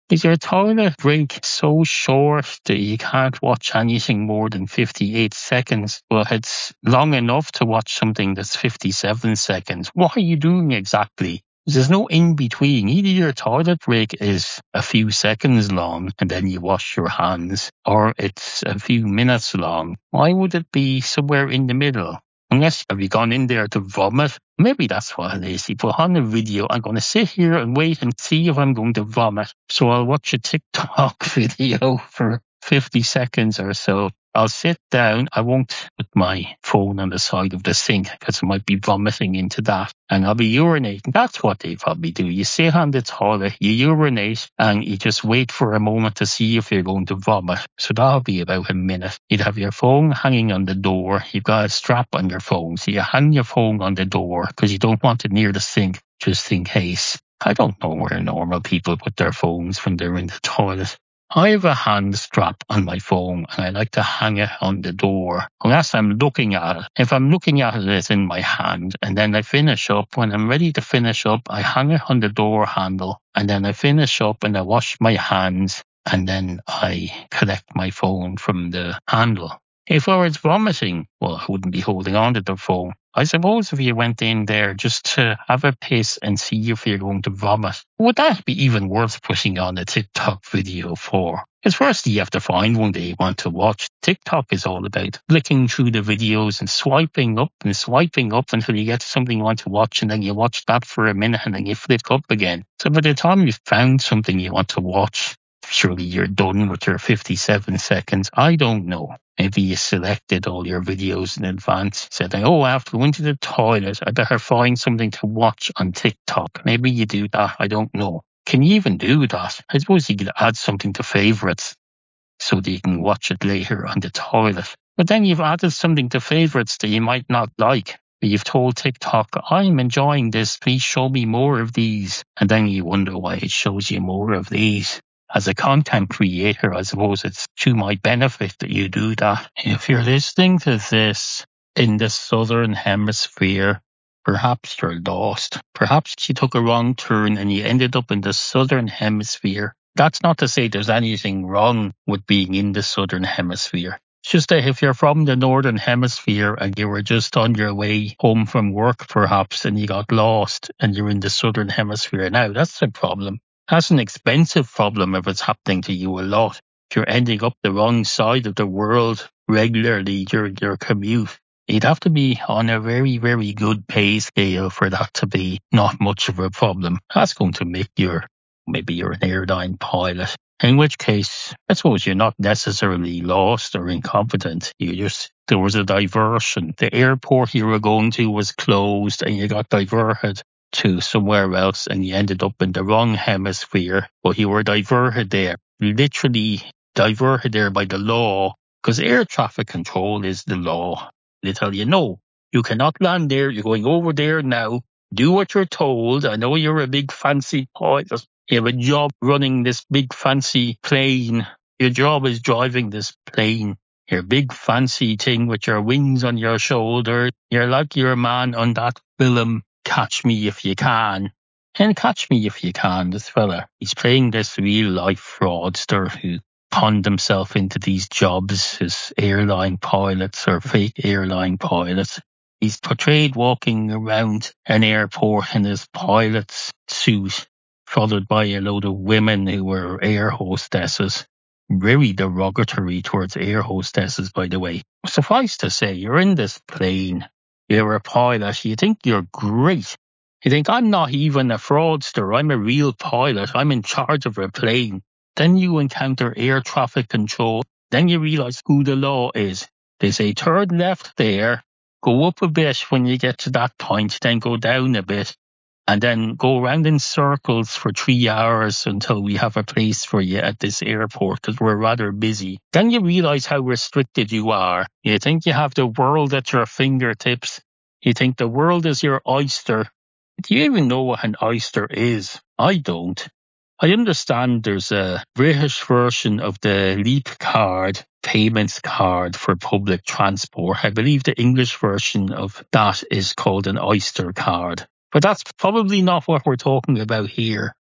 Is your toilet break so short that you can't watch anything more than fifty-eight seconds? Well, it's long enough to watch something that's fifty-seven seconds. What are you doing exactly? There's no in between. Either your toilet break is a few seconds long and then you wash your hands, or it's a few minutes long. Why would it be somewhere in the middle? Unless have you gone in there to vomit? Maybe that's what it is. You put on a video. I'm going to sit here and wait and see if I'm going to vomit. So I'll watch a TikTok video for fifty seconds or so. I'll sit down. I won't put my phone on the side of the sink because I might be vomiting into that. And I'll be urinating. That's what they probably do. You sit on the toilet, you urinate, and you just wait for a moment to see if you're going to vomit. So that'll be about a minute. You'd have your phone hanging on the door. You've got a strap on your phone. So you hang your phone on the door because you don't want it near the sink just in case. I don't know where normal people put their phones when they're in the toilet. I have a hand strap on my phone and I like to hang it on the door unless I'm looking at it. If I'm looking at it, it's in my hand, and then I finish up. When I'm ready to finish up, I hang it on the door handle, and then I finish up and I wash my hands, and then I collect my phone from the handle. If I was vomiting, well, I wouldn't be holding on to the phone. I suppose if you went in there just to have a piss and see if you're going to vomit, would that be even worth putting on a TikTok video for? Because first you have to find one that you want to watch. TikTok is all about flicking through the videos and swiping up and swiping up until you get to something you want to watch, and then you watch that for a minute and then you flick up again. So by the time you've found something you want to watch, surely you're done with your fifty-seven seconds. I don't know. Maybe you selected all your videos in advance. Said, oh, I have to go into the toilet. I better find something to watch on TikTok. Maybe you do that. I don't know. Can you even do that? I suppose you could add something to favorites so that you can watch it later on the toilet. But then you've added something to favorites that you might not like. You've told TikTok, I'm enjoying this. Please show me more of these. And then you wonder why it shows you more of these. As a content creator, I suppose it's to my benefit that you do that. If you're listening to this in the southern hemisphere, perhaps you're lost. Perhaps you took a wrong turn and you ended up in the southern hemisphere. That's not to say there's anything wrong with being in the southern hemisphere. It's just that if you're from the northern hemisphere and you were just on your way home from work perhaps and you got lost and you're in the southern hemisphere now, that's a problem. That's an expensive problem if it's happening to you a lot. If you're ending up the wrong side of the world regularly during your commute, you'd have to be on a very, very good pay scale for that to be not much of a problem. That's going to make your, maybe you're an airline pilot. In which case, I suppose you're not necessarily lost or incompetent. You just, there was a diversion. The airport you were going to was closed and you got diverted to somewhere else and you ended up in the wrong hemisphere, but you were diverted there, literally diverted there by the law, because air traffic control is the law. They tell you, no, you cannot land there, you're going over there now, do what you're told. I know you're a big fancy pilot, you have a job running this big fancy plane, your job is driving this plane, your big fancy thing with your wings on your shoulder, you're like your man on that film Catch Me If You Can. And Catch Me If You Can, this fella, he's playing this real life fraudster who conned himself into these jobs as airline pilots or fake airline pilots. He's portrayed walking around an airport in his pilot's suit, followed by a load of women who were air hostesses. Very derogatory towards air hostesses, by the way. Suffice to say, you're in this plane. You're a pilot. You think you're great. You think, I'm not even a fraudster. I'm a real pilot. I'm in charge of a plane. Then you encounter air traffic control. Then you realize who the law is. They say turn left there, go up a bit when you get to that point, then go down a bit, and then go around in circles for three hours until we have a place for you at this airport because we're rather busy. Then you realize how restricted you are. You think you have the world at your fingertips. You think the world is your oyster. Do you even know what an oyster is? I don't. I understand there's a British version of the Leap card, payments card for public transport. I believe the English version of that is called an Oyster card. But that's probably not what we're talking about here.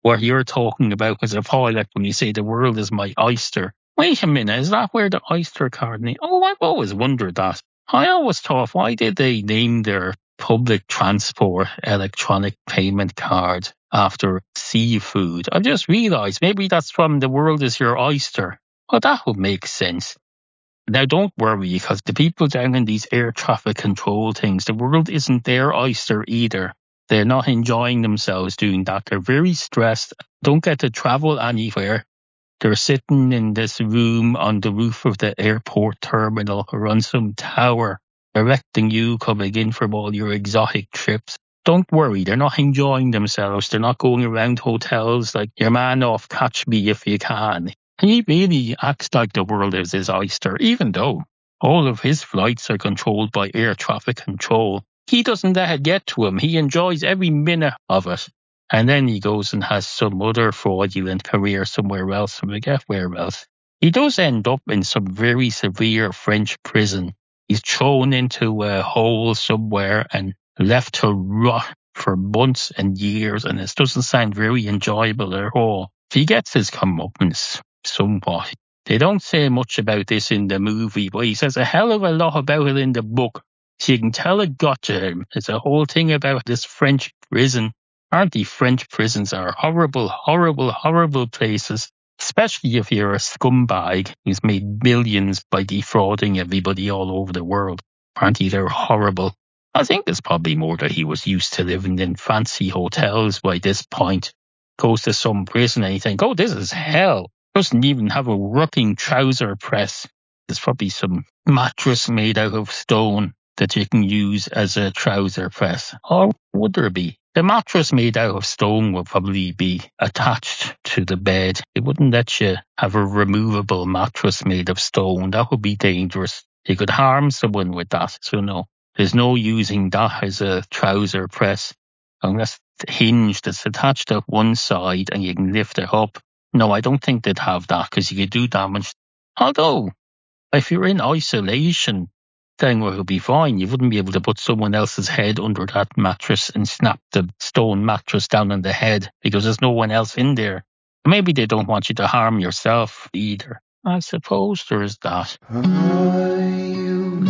what you're talking about was a pilot when you say the world is my oyster. Wait a minute, is that where the oyster card name? Oh, I've always wondered that. I always thought, why did they name their public transport electronic payment card after seafood? I just realised maybe that's from the world is your oyster. Well, that would make sense. Now, don't worry, because the people down in these air traffic control things, the world isn't their oyster either. They're not enjoying themselves doing that. They're very stressed, don't get to travel anywhere. They're sitting in this room on the roof of the airport terminal or on some tower, directing you coming in from all your exotic trips. Don't worry, they're not enjoying themselves. They're not going around hotels like your man off Catch Me If You Can. He really acts like the world is his oyster, even though all of his flights are controlled by air traffic control. He doesn't let it get to him. He enjoys every minute of it. And then he goes and has some other fraudulent career somewhere else, I forget where else. He does end up in some very severe French prison. He's thrown into a hole somewhere and left to rot for months and years, and it doesn't sound very enjoyable at all. He gets his comeuppance somewhat. They don't say much about this in the movie, but he says a hell of a lot about it in the book. So you can tell it got to him. It's a whole thing about this French prison. Apparently French prisons are horrible, horrible, horrible places, especially if you're a scumbag who's made millions by defrauding everybody all over the world. Apparently they're horrible. I think it's probably more that he was used to living in fancy hotels by this point. Goes to some prison and you think, oh, this is hell. Doesn't even have a working trouser press. There's probably some mattress made out of stone that you can use as a trouser press. Or would there be? The mattress made out of stone would probably be attached to the bed. It wouldn't let you have a removable mattress made of stone. That would be dangerous. You could harm someone with that. So no, there's no using that as a trouser press. Unless the hinge that's attached to one side and you can lift it up. No, I don't think they'd have that because you could do damage. Although, if you're in isolation, then we'll be fine. You wouldn't be able to put someone else's head under that mattress and snap the stone mattress down on the head because there's no one else in there. Maybe they don't want you to harm yourself either. I suppose there is that. Are you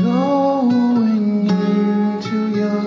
going into your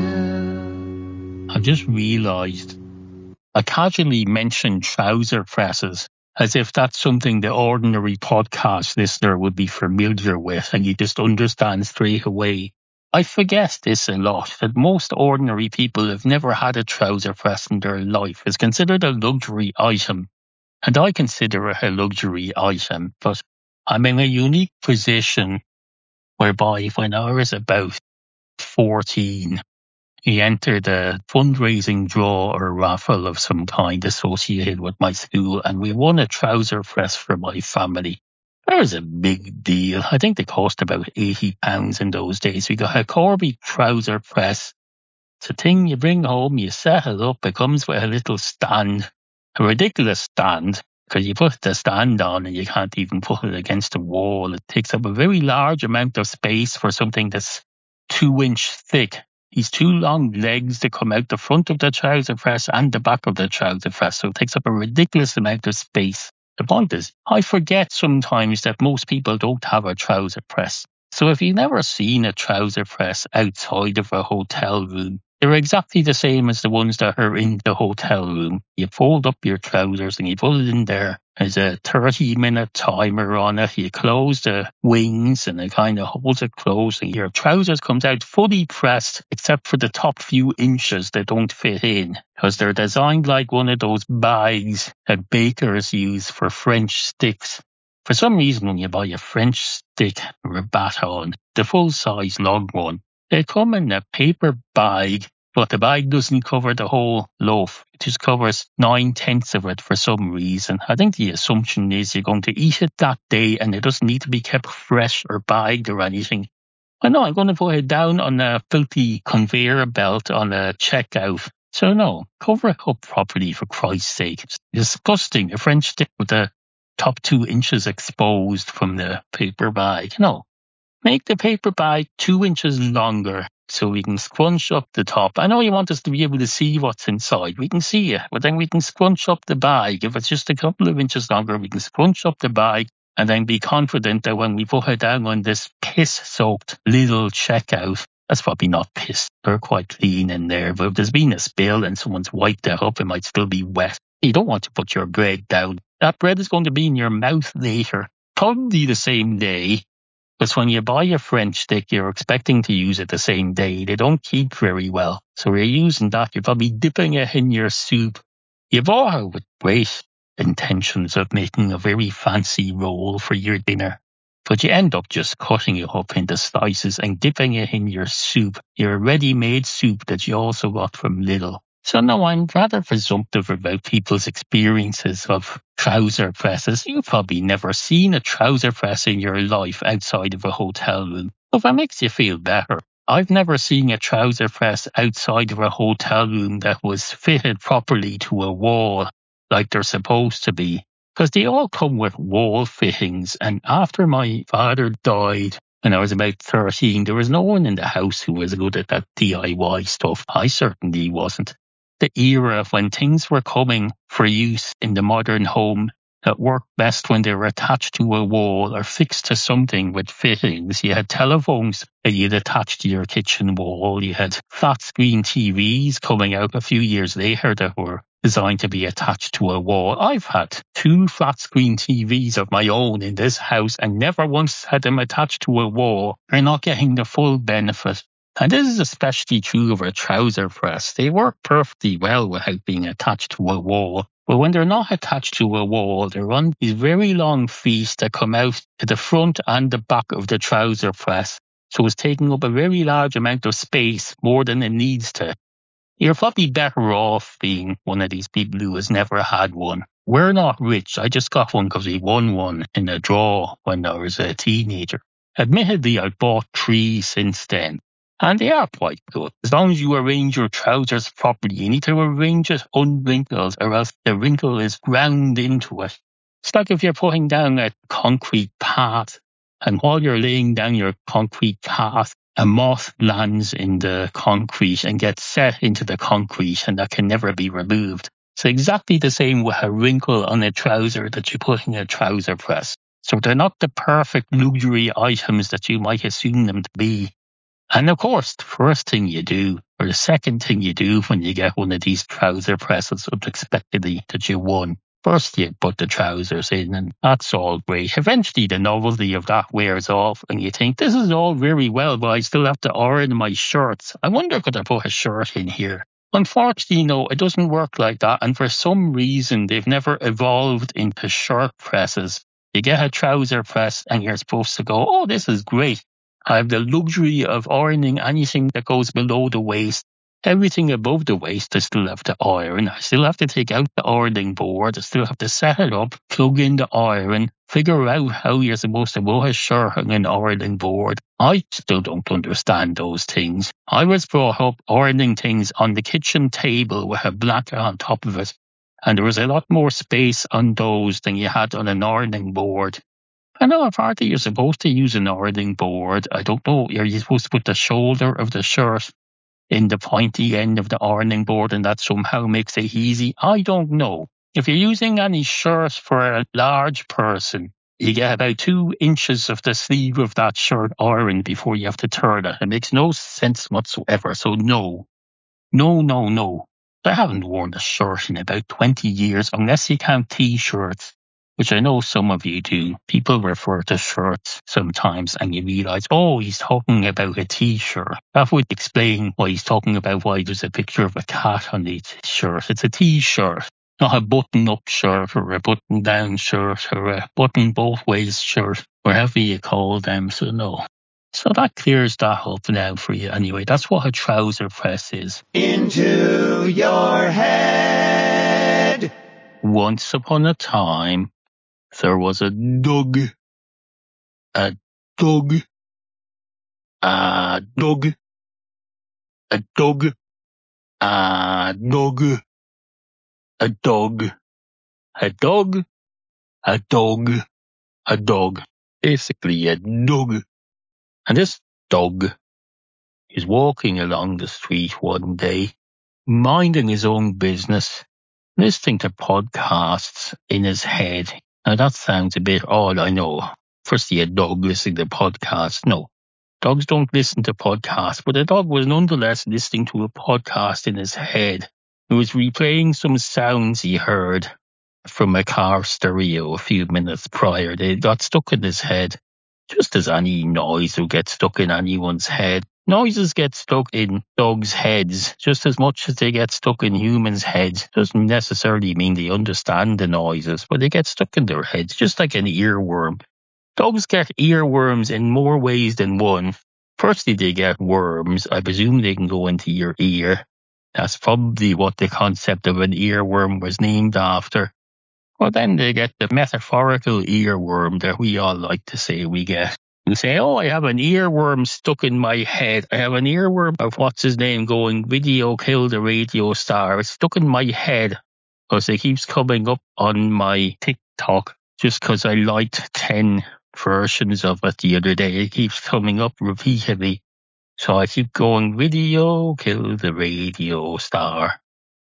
head? I've just realised I casually mentioned trouser presses as if that's something the ordinary podcast listener would be familiar with and you just understand straight away. I forget this a lot, that most ordinary people have never had a trouser press in their life. It's considered a luxury item, and I consider it a luxury item, but I'm in a unique position whereby when I was about fourteen, he entered a fundraising draw or raffle of some kind associated with my school, and we won a trouser press for my family. That was a big deal. I think they cost about eighty pounds in those days. We got a Corby trouser press. It's a thing you bring home, you set it up, it comes with a little stand, a ridiculous stand, because you put the stand on and you can't even put it against the wall. It takes up a very large amount of space for something that's two inch thick. These two long legs that come out the front of the trouser press and the back of the trouser press, so it takes up a ridiculous amount of space. The point is, I forget sometimes that most people don't have a trouser press. So if you've never seen a trouser press outside of a hotel room, they're exactly the same as the ones that are in the hotel room. You fold up your trousers and you put it in there. There's a thirty minute timer on it. You close the wings and it kind of holds it closed and your trousers comes out fully pressed except for the top few inches that don't fit in because they're designed like one of those bags that bakers use for French sticks. For some reason, when you buy a French stick or a baton, the full-size long one, they come in a paper bag, but the bag doesn't cover the whole loaf. It just covers nine-tenths of it for some reason. I think the assumption is you're going to eat it that day and it doesn't need to be kept fresh or bagged or anything. I know I'm going to put it down on a filthy conveyor belt on a checkout. So no, cover it up properly for Christ's sake. It's disgusting. A French stick with the top two inches exposed from the paper bag. No, make the paper bag two inches longer so we can scrunch up the top. I know you want us to be able to see what's inside. We can see it, but then we can scrunch up the bag. If it's just a couple of inches longer, we can scrunch up the bag and then be confident that when we put it down on this piss-soaked little checkout, that's probably not piss. They're quite clean in there, but if there's been a spill and someone's wiped it up, it might still be wet. You don't want to put your bread down. That bread is going to be in your mouth later, probably the same day. Because when you buy a French stick, you're expecting to use it the same day. They don't keep very well. So you're using that. You're probably dipping it in your soup. You bought it with great intentions of making a very fancy roll for your dinner. But you end up just cutting it up into slices and dipping it in your soup, your ready-made soup that you also got from Lidl. So no, I'm rather presumptive about people's experiences of trouser presses. You've probably never seen a trouser press in your life outside of a hotel room. If that makes you feel better, I've never seen a trouser press outside of a hotel room that was fitted properly to a wall like they're supposed to be. Because they all come with wall fittings. And after my father died, when I was about thirteen, there was no one in the house who was good at that D I Y stuff. I certainly wasn't. The era of when things were coming for use in the modern home that worked best when they were attached to a wall or fixed to something with fittings. You had telephones that you'd attach to your kitchen wall. You had flat screen T Vs coming out a few years later that were designed to be attached to a wall. I've had two flat screen T Vs of my own in this house and never once had them attached to a wall. You're not getting the full benefit. And this is especially true of a trouser press. They work perfectly well without being attached to a wall. But when they're not attached to a wall, they're on these very long feet that come out to the front and the back of the trouser press. So it's taking up a very large amount of space, more than it needs to. You're probably better off being one of these people who has never had one. We're not rich. I just got one because we won one in a draw when I was a teenager. Admittedly, I've bought three since then. And they are quite good. As long as you arrange your trousers properly, you need to arrange it unwrinkled or else the wrinkle is ground into it. It's like if you're putting down a concrete path and while you're laying down your concrete path, a moth lands in the concrete and gets set into the concrete and that can never be removed. It's exactly the same with a wrinkle on a trouser that you put in a trouser press. So they're not the perfect luxury items that you might assume them to be. And of course, the first thing you do, or the second thing you do when you get one of these trouser presses unexpectedly that you won, first you put the trousers in and that's all great. Eventually the novelty of that wears off and you think, this is all very well, but I still have to iron my shirts. I wonder could I put a shirt in here? Unfortunately, no, it doesn't work like that. And for some reason, they've never evolved into shirt presses. You get a trouser press and you're supposed to go, oh, this is great. I have the luxury of ironing anything that goes below the waist. Everything above the waist I still have to iron. I still have to take out the ironing board. I still have to set it up, plug in the iron, figure out how you're supposed to put a shirt on an ironing board. I still don't understand those things. I was brought up ironing things on the kitchen table with a blanket on top of it. And there was a lot more space on those than you had on an ironing board. I know apparently you're supposed to use an ironing board. I don't know. Are you supposed to put the shoulder of the shirt in the pointy end of the ironing board and that somehow makes it easy? I don't know. If you're using any shirt for a large person, you get about two inches of the sleeve of that shirt ironed before you have to turn it. It makes no sense whatsoever. So no, no, no, no. I haven't worn a shirt in about twenty years unless you count t-shirts, which I know some of you do. People refer to shirts sometimes and you realise, oh, he's talking about a t-shirt. That would explain why he's talking about why there's a picture of a cat on the shirt. It's a t-shirt, not a button-up shirt or a button-down shirt or a button-both-ways shirt, wherever you call them, so no. So that clears that up now for you anyway. That's what a trouser press is. Into your head. Once upon a time, there was a dog, a dog, a dog, a dog, a dog, a dog, a dog, a dog, a dog. Basically a dog. And this dog He was walking along the street one day, minding his own business, listening to podcasts in his head. Now that sounds a bit odd, I know. Firstly, a dog listening to podcasts. No, dogs don't listen to podcasts, but the dog was nonetheless listening to a podcast in his head. He was replaying some sounds he heard from a car stereo a few minutes prior. They got stuck in his head, just as any noise will get stuck in anyone's head. Noises get stuck in dogs' heads just as much as they get stuck in humans' heads. Doesn't necessarily mean they understand the noises, but they get stuck in their heads, just like an earworm. Dogs get earworms in more ways than one. Firstly, they get worms. I presume they can go into your ear. That's probably what the concept of an earworm was named after. Well, then they get the metaphorical earworm that we all like to say we get. You say, oh, I have an earworm stuck in my head. I have an earworm of what's his name going, video kill the radio star. It's stuck in my head because it keeps coming up on my TikTok just because I liked ten versions of it the other day. It keeps coming up repeatedly. So I keep going, video kill the radio star.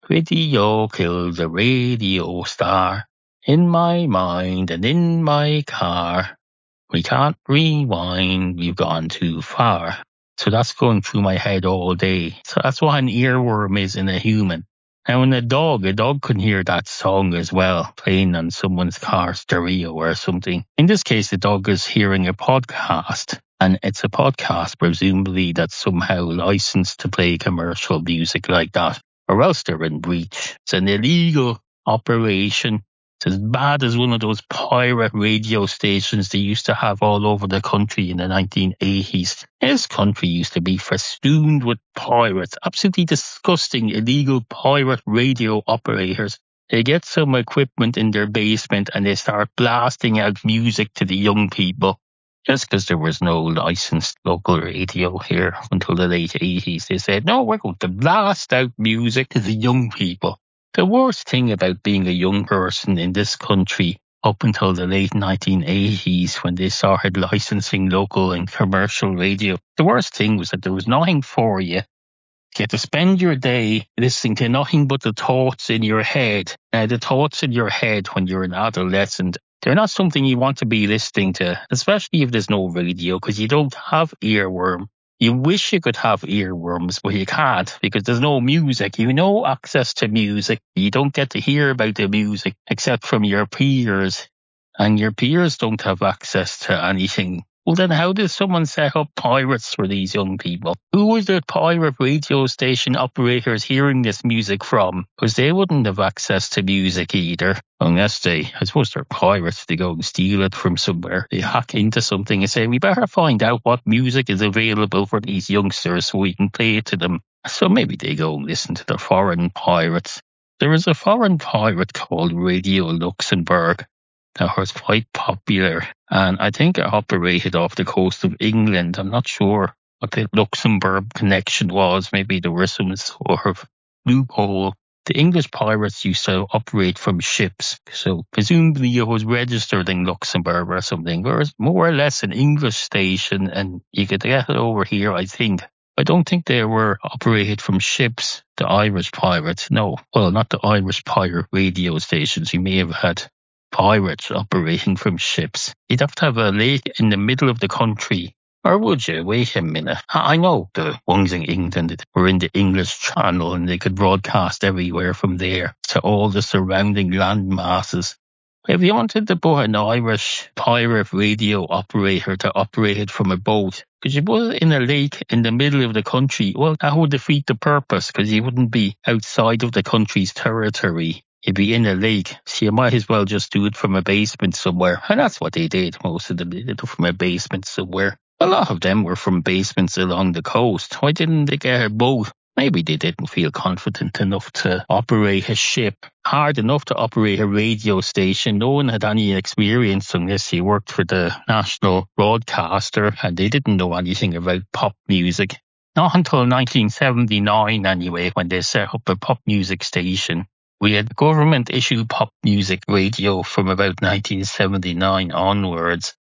Video kill the radio star. In my mind and in my car. We can't rewind, we've gone too far. So that's going through my head all day. So that's what an earworm is in a human. Now in a dog, a dog can hear that song as well, playing on someone's car stereo or something. In this case, the dog is hearing a podcast. And it's a podcast, presumably, that's somehow licensed to play commercial music like that. Or else they're in breach. It's an illegal operation. It's as bad as one of those pirate radio stations they used to have all over the country in the nineteen eighties. This country used to be festooned with pirates. Absolutely disgusting, illegal pirate radio operators. They get some equipment in their basement and they start blasting out music to the young people. Just because there was no licensed local radio here until the late eighties, they said, no, we're going to blast out music to the young people. The worst thing about being a young person in this country up until the late nineteen eighties when they started licensing local and commercial radio, the worst thing was that there was nothing for you. You had to spend your day listening to nothing but the thoughts in your head. Now, the thoughts in your head when you're an adolescent, they're not something you want to be listening to, especially if there's no radio, because you don't have earworm. You wish you could have earworms, but you can't because there's no music. You have no access to music. You don't get to hear about the music except from your peers. And your peers don't have access to anything. Well, then how did someone set up pirates for these young people? Who was the pirate radio station operators hearing this music from? Because they wouldn't have access to music either. Unless they, I suppose they're pirates, they go and steal it from somewhere. They hack into something and say, we better find out what music is available for these youngsters so we can play it to them. So maybe they go and listen to the foreign pirates. There is a foreign pirate called Radio Luxembourg that was quite popular, and I think it operated off the coast of England. I'm not sure what the Luxembourg connection was. Maybe there was some sort of loophole. The English pirates used to operate from ships, so presumably it was registered in Luxembourg or something. Whereas more or less an English station, and you could get it over here, I think. I don't think they were operated from ships, the Irish pirates. No, well, not the Irish pirate radio stations. You may have had pirates operating from ships. You'd have to have a lake in the middle of the country. Or would you? Wait a minute. I know the ones in England that were in the English Channel and they could broadcast everywhere from there to all the surrounding land masses. If you wanted to put an Irish pirate radio operator to operate it from a boat, because you put it in a lake in the middle of the country, well, that would defeat the purpose because you wouldn't be outside of the country's territory. You'd be in a lake, so you might as well just do it from a basement somewhere. And that's what they did. Most of them did it from a basement somewhere. A lot of them were from basements along the coast. Why didn't they get a boat? Maybe they didn't feel confident enough to operate a ship. Hard enough to operate a radio station. No one had any experience unless you worked for the national broadcaster, and they didn't know anything about pop music. Not until nineteen seventy-nine anyway, when they set up a pop music station. We had government-issued pop music radio from about nineteen seventy-nine onwards.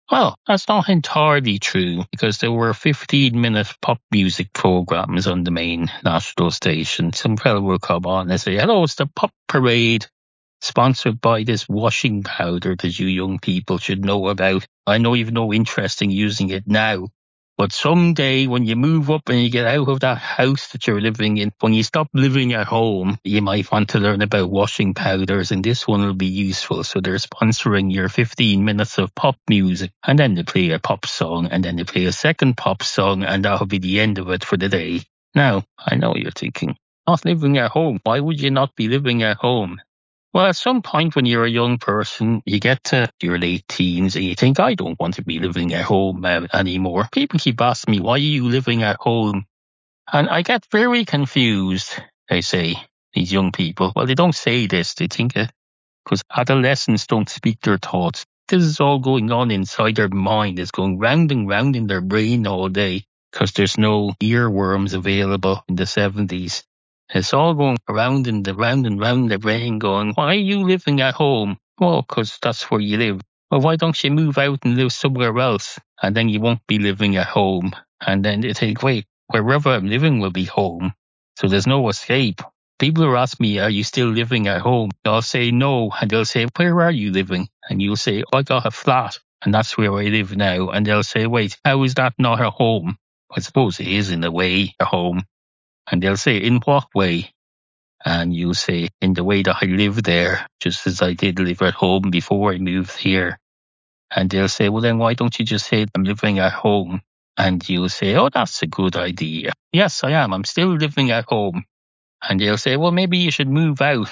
Well, that's not entirely true, because there were fifteen-minute pop music programs on the main national station. Some fellow will come on and say, hello, it's the Pop Parade, sponsored by this washing powder that you young people should know about. I know you've no interest in using it now, but someday when you move up and you get out of that house that you're living in, when you stop living at home, you might want to learn about washing powders, and this one will be useful. So they're sponsoring your fifteen minutes of pop music, and then they play a pop song, and then they play a second pop song, and that'll be the end of it for the day. Now, I know you're thinking, not living at home. Why would you not be living at home? Well, at some point when you're a young person, you get to your late teens and you think, I don't want to be living at home uh, anymore. People keep asking me, why are you living at home? And I get very confused, they say, these young people. Well, they don't say this. They think it because adolescents don't speak their thoughts. This is all going on inside their mind. It's going round and round in their brain all day because there's no earworms available in the seventies. It's all going around and round and round the brain going, why are you living at home? Well, because that's where you live. Well, why don't you move out and live somewhere else? And then you won't be living at home. And then they think, wait, wherever I'm living will be home. So there's no escape. People will ask me, are you still living at home? I'll say no. And they'll say, where are you living? And you'll say, I got a flat. And that's where I live now. And they'll say, wait, how is that not a home? I suppose it is in a way a home. And they'll say, in what way? And you'll say, in the way that I live there, just as I did live at home before I moved here. And they'll say, well, then why don't you just say I'm living at home? And you'll say, oh, that's a good idea. Yes, I am. I'm still living at home. And they'll say, well, maybe you should move out.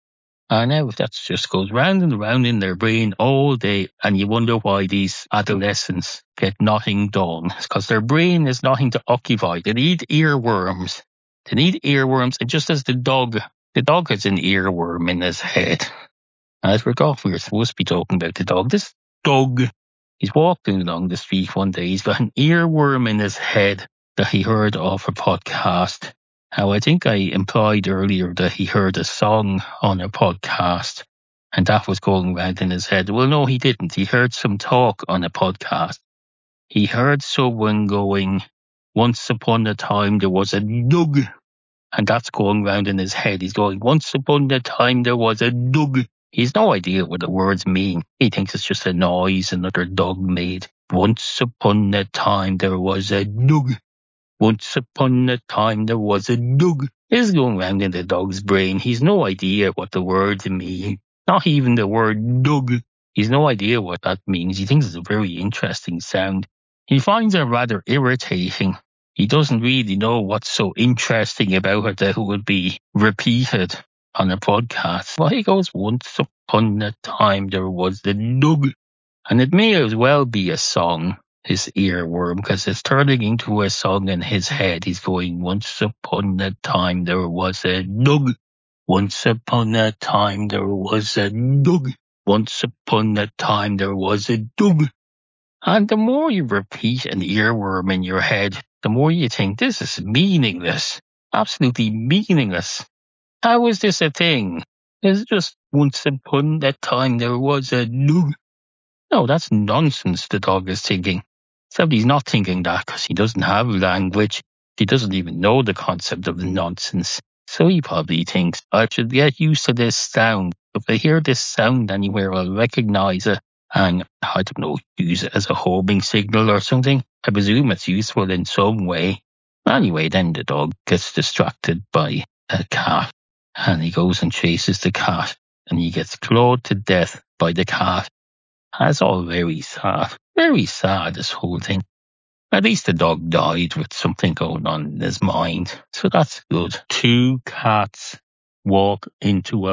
And now that just goes round and round in their brain all day. And you wonder why these adolescents get nothing done. It's because their brain is nothing to occupy. They need earworms. They need earworms. And just as the dog, the dog has an earworm in his head. And I forgot we were supposed to be talking about the dog. This dog, he's walking along the street one day. He's got an earworm in his head that he heard off a podcast. Now, I think I implied earlier that he heard a song on a podcast and that was going round in his head. Well, no, he didn't. He heard some talk on a podcast. He heard someone going, once upon a time there was a dog. And that's going round in his head. He's going, once upon a time there was a dog. He's no idea what the words mean. He thinks it's just a noise another dog made. Once upon a time there was a dog. Once upon a time there was a dog. It's going round in the dog's brain. He's no idea what the words mean. Not even the word dog. He's no idea what that means. He thinks it's a very interesting sound. He finds it rather irritating. He doesn't really know what's so interesting about it that it would be repeated on a podcast. Well, he goes, once upon a time there was the dog. And it may as well be a song, his earworm, because it's turning into a song in his head. He's going, once upon a time there was a dog. Once upon a time there was a dog. Once upon a time there was a dog. And the more you repeat an earworm in your head, the more you think this is meaningless. Absolutely meaningless. How is this a thing? It's just once upon a time there was a dog. No, that's nonsense, the dog is thinking. Except he's not thinking that because he doesn't have language. He doesn't even know the concept of nonsense. So he probably thinks, I should get used to this sound. If I hear this sound anywhere, I'll recognize it. And, I don't know, use it as a homing signal or something. I presume it's useful in some way. Anyway, then the dog gets distracted by a cat. And he goes and chases the cat. And he gets clawed to death by the cat. That's all very sad. Very sad, this whole thing. At least the dog died with something going on in his mind. So that's good. Two cats walk into a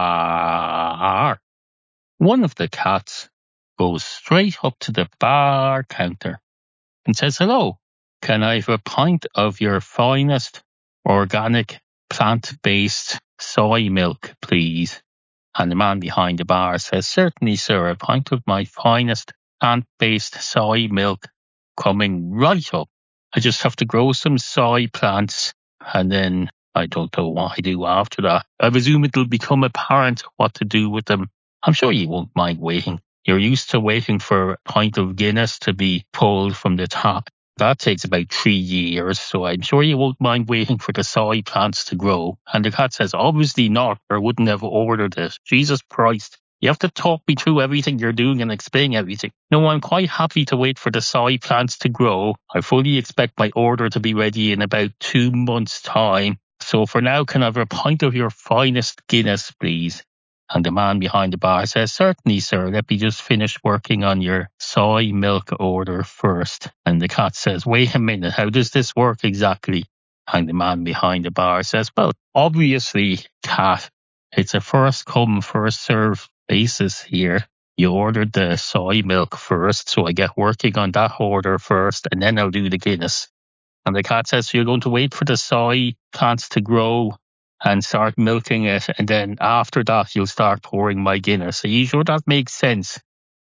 bar. One of the cats goes straight up to the bar counter and says, hello, can I have a pint of your finest organic plant-based soy milk, please? And the man behind the bar says, certainly, sir, a pint of my finest plant-based soy milk coming right up. I just have to grow some soy plants and then I don't know what I do after that. I presume it'll become apparent what to do with them. I'm sure you won't mind waiting. You're used to waiting for a pint of Guinness to be pulled from the tap. That takes about three years, so I'm sure you won't mind waiting for the soy plants to grow. And the cat says, obviously not, or wouldn't have ordered it. Jesus Christ. You have to talk me through everything you're doing and explain everything. No, I'm quite happy to wait for the soy plants to grow. I fully expect my order to be ready in about two months' time. So for now, can I have a pint of your finest Guinness, please? And the man behind the bar says, certainly, sir, let me just finish working on your soy milk order first. And the cat says, wait a minute, how does this work exactly? And the man behind the bar says, well, obviously, cat, it's a first come, first served basis here. You ordered the soy milk first, so I get working on that order first, and then I'll do the Guinness. And the cat says, so you're going to wait for the soy plants to grow and start milking it, and then after that you'll start pouring my Guinness. Are you sure that makes sense?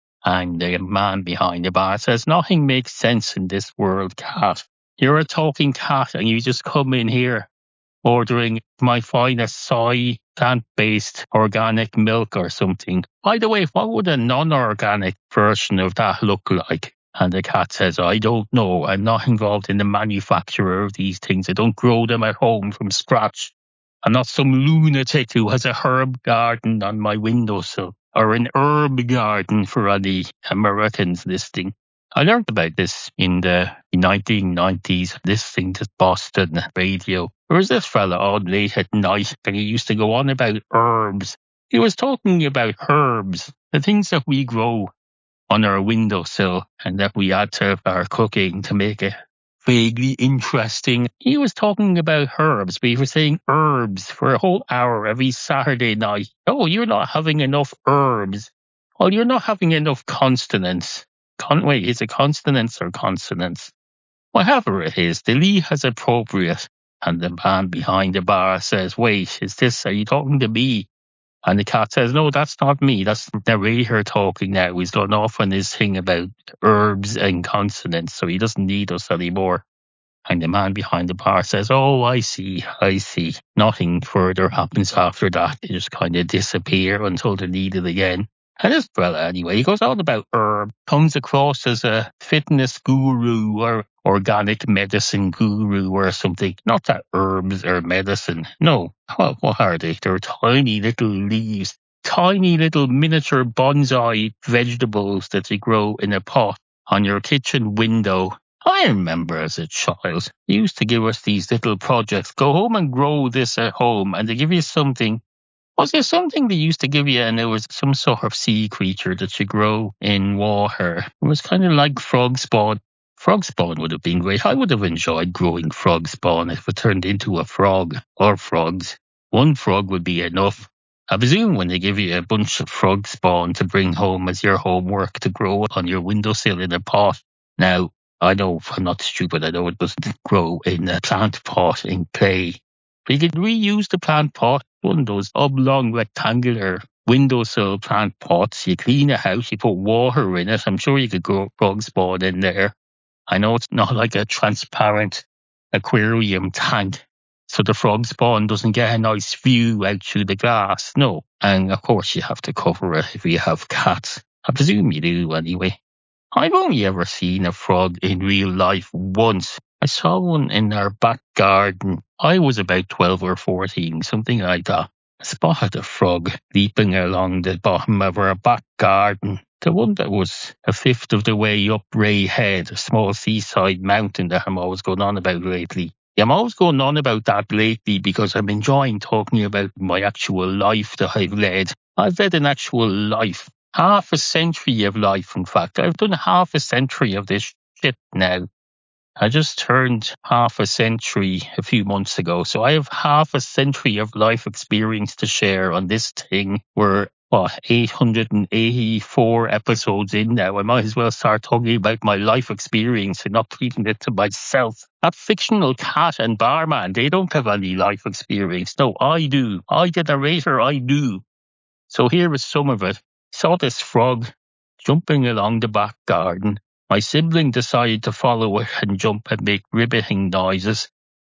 And the man behind the bar says, nothing makes sense in this world, cat. You're a talking cat, and you just come in here ordering my finest soy plant-based organic milk or something. By the way, what would a non-organic version of that look like? And the cat says, I don't know. I'm not involved in the manufacture of these things. I don't grow them at home from scratch. I'm not some lunatic who has a herb garden on my windowsill, or an herb garden for any Americans listening. I learned about this in the nineteen nineties, listening to Boston radio. There was this fella on late at night, and he used to go on about herbs. He was talking about herbs, the things that we grow on our windowsill and that we add to our cooking to make it vaguely interesting. He was talking about herbs, but he was saying herbs for a whole hour every Saturday night. Oh, you're not having enough herbs. Well, you're not having enough consonants. Con- wait, is it consonants or consonants? Whatever it is, the Lee has appropriate. And the man behind the bar says, wait, is this, are you talking to me? And the cat says, no, that's not me. That's the narrator talking now. He's gone off on his thing about herbs and consonants, so he doesn't need us anymore. And the man behind the bar says, oh, I see, I see. Nothing further happens after that. They just kind of disappear until they're needed again. And this fella, anyway, he goes on about herb, comes across as a fitness guru or organic medicine guru or something. Not that herbs are medicine. No. What, what are they? They're tiny little leaves, tiny little miniature bonsai vegetables that you grow in a pot on your kitchen window. I remember as a child, they used to give us these little projects. Go home and grow this at home, and they give you something. Was there something they used to give you, and it was some sort of sea creature that you grow in water? It was kind of like frog spawn. Frog spawn would have been great. I would have enjoyed growing frog spawn if it turned into a frog or frogs. One frog would be enough. I presume when they give you a bunch of frog spawn to bring home as your homework to grow on your windowsill in a pot. Now, I know I'm not stupid. I know it doesn't grow in a plant pot in clay. But you can reuse the plant pot, one of those oblong rectangular windowsill plant pots. You clean it out, you put water in it. I'm sure you could grow frog spawn in there. I know it's not like a transparent aquarium tank, so the frog spawn doesn't get a nice view out through the glass. No. And of course you have to cover it if you have cats. I presume you do anyway. I've only ever seen a frog in real life once. I saw one in our back garden. I was about twelve or fourteen, something like that. I spotted a frog leaping along the bottom of our back garden. The one that was a fifth of the way up Ray Head, a small seaside mountain that I'm always going on about lately. Yeah, I'm always going on about that lately because I'm enjoying talking about my actual life that I've led. I've led an actual life. Half a century of life, in fact. I've done half a century of this shit now. I just turned half a century a few months ago, so I have half a century of life experience to share on this thing. We're, what, eight hundred eighty-four episodes in now. I might as well start talking about my life experience and not keeping it to myself. That fictional cat and barman, they don't have any life experience. No, I do. I, the narrator, I do. So here is some of it. Saw this frog jumping along the back garden. My sibling decided to follow it and jump and make riveting noises.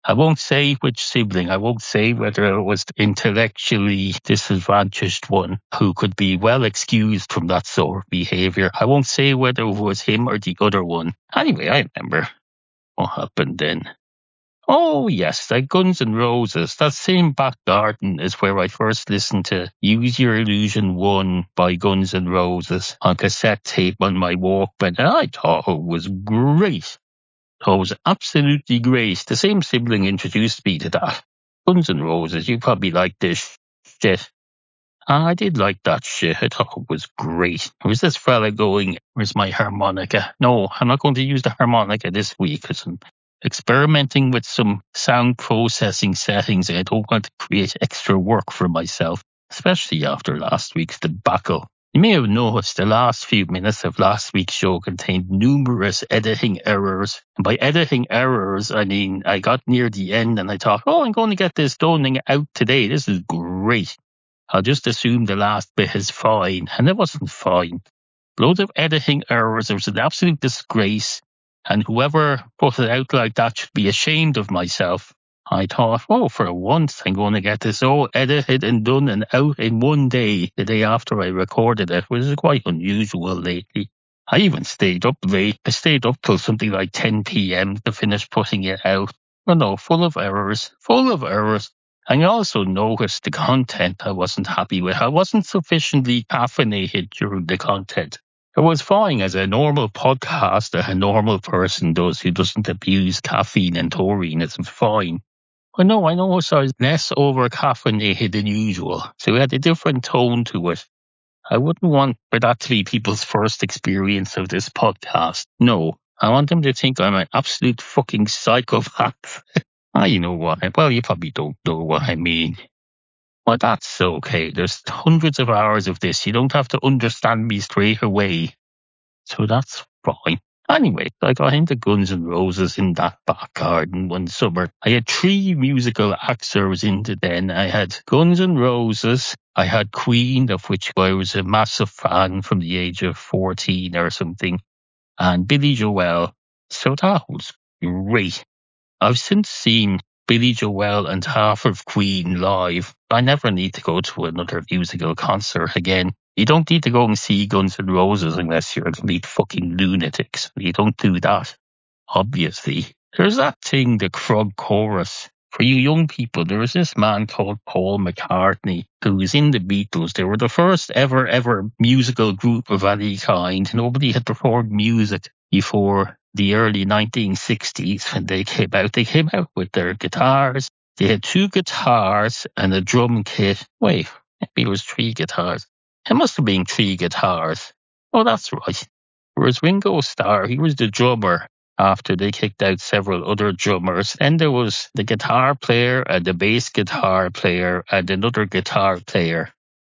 I won't say which sibling. I won't say whether it was the intellectually disadvantaged one who could be well excused from that sort of behaviour. I won't say whether it was him or the other one. Anyway, I remember what happened then. Oh, yes, like Guns N' Roses. That same back garden is where I first listened to Use Your Illusion one by Guns N' Roses on cassette tape on my Walkman. And I thought it was great. Oh, it was absolutely great. The same sibling introduced me to that. Guns N' Roses, you probably like this shit. And I did like that shit. I thought it was great. There was this fella going, where's my harmonica? No, I'm not going to use the harmonica this week because I'm experimenting with some sound processing settings. I don't want to create extra work for myself, especially after last week's debacle. You may have noticed the last few minutes of last week's show contained numerous editing errors. And by editing errors, I mean I got near the end and I thought, oh, I'm going to get this done and out today. This is great. I'll just assume the last bit is fine. And it wasn't fine. Loads of editing errors. It was an absolute disgrace. And whoever put it out like that should be ashamed of myself. I thought, oh, for once I'm going to get this all edited and done and out in one day, the day after I recorded it, which is quite unusual lately. I even stayed up late. I stayed up till something like ten p.m. to finish putting it out. Well, no, full of errors, full of errors. And I also noticed the content I wasn't happy with. I wasn't sufficiently caffeinated during the content. It was fine as a normal podcast that a normal person does who doesn't abuse caffeine and taurine. It's fine. But no, I noticed I was less over-caffeinated than usual. So it had a different tone to it. I wouldn't want for that to be people's first experience of this podcast. No, I want them to think I'm an absolute fucking psychopath. Ah, you know what? Well, you probably don't know what I mean. Well, that's okay. There's hundreds of hours of this. You don't have to understand me straight away. So that's fine. Anyway, I got into Guns N' Roses in that back garden one summer. I had three musical acts I was into then. I had Guns N' Roses, I had Queen, of which I was a massive fan from the age of fourteen or something, and Billy Joel. So that was great. I've since seen Billy Joel and half of Queen live. I never need to go to another musical concert again. You don't need to go and see Guns N' Roses unless you're a complete fucking lunatics. You don't do that, obviously. There's that thing, the Krug Chorus. For you young people, there was this man called Paul McCartney who was in the Beatles. They were the first ever, ever musical group of any kind. Nobody had performed music before the early nineteen sixties when they came out. They came out with their guitars. They had two guitars and a drum kit. Wait, maybe it was three guitars. It must have been three guitars. Oh, that's right. Whereas Ringo Starr, he was the drummer after they kicked out several other drummers. Then there was the guitar player and the bass guitar player and another guitar player.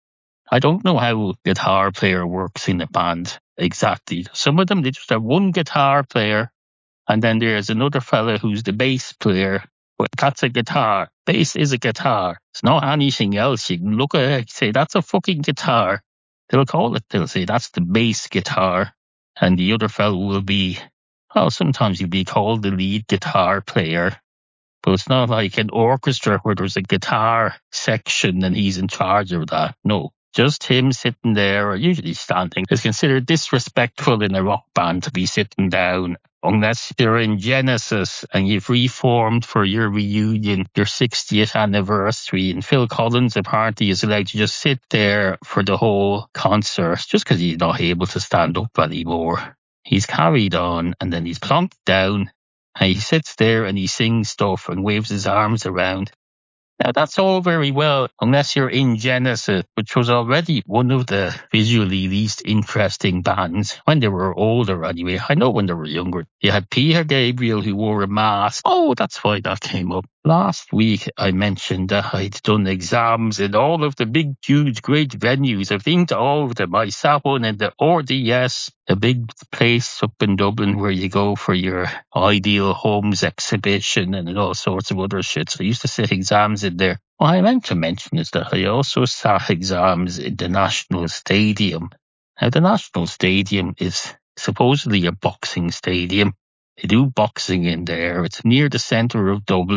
I don't know how a guitar player works in a band exactly. Some of them, they just have one guitar player, and then there's another fella who's the bass player. But that's a guitar. Bass is a guitar. It's not anything else. You can look at it and say, that's a fucking guitar. They'll call it, they'll say, that's the bass guitar. And the other fellow will be, well, sometimes he'll be called the lead guitar player. But it's not like an orchestra where there's a guitar section and he's in charge of that. No. Just him sitting there, or usually standing, is considered disrespectful in a rock band to be sitting down, unless you're in Genesis and you've reformed for your reunion, your sixtieth anniversary, and Phil Collins apparently is allowed to just sit there for the whole concert, just because he's not able to stand up anymore. He's carried on, and then he's plonked down, and he sits there and he sings stuff and waves his arms around. Now, that's all very well, unless you're in Genesis, which was already one of the visually least interesting bands when they were older anyway. I know when they were younger. You had Peter Gabriel who wore a mask. Oh, that's why that came up. Last week, I mentioned that I'd done exams in all of the big, huge, great venues. I've been to all of them. I sat one in the R D S, a big place up in Dublin where you go for your Ideal Homes exhibition and all sorts of other shit. So I used to sit exams in there. What I meant to mention is that I also sat exams in the National Stadium. Now, the National Stadium is supposedly a boxing stadium. They do boxing in there. It's near the centre of Dublin.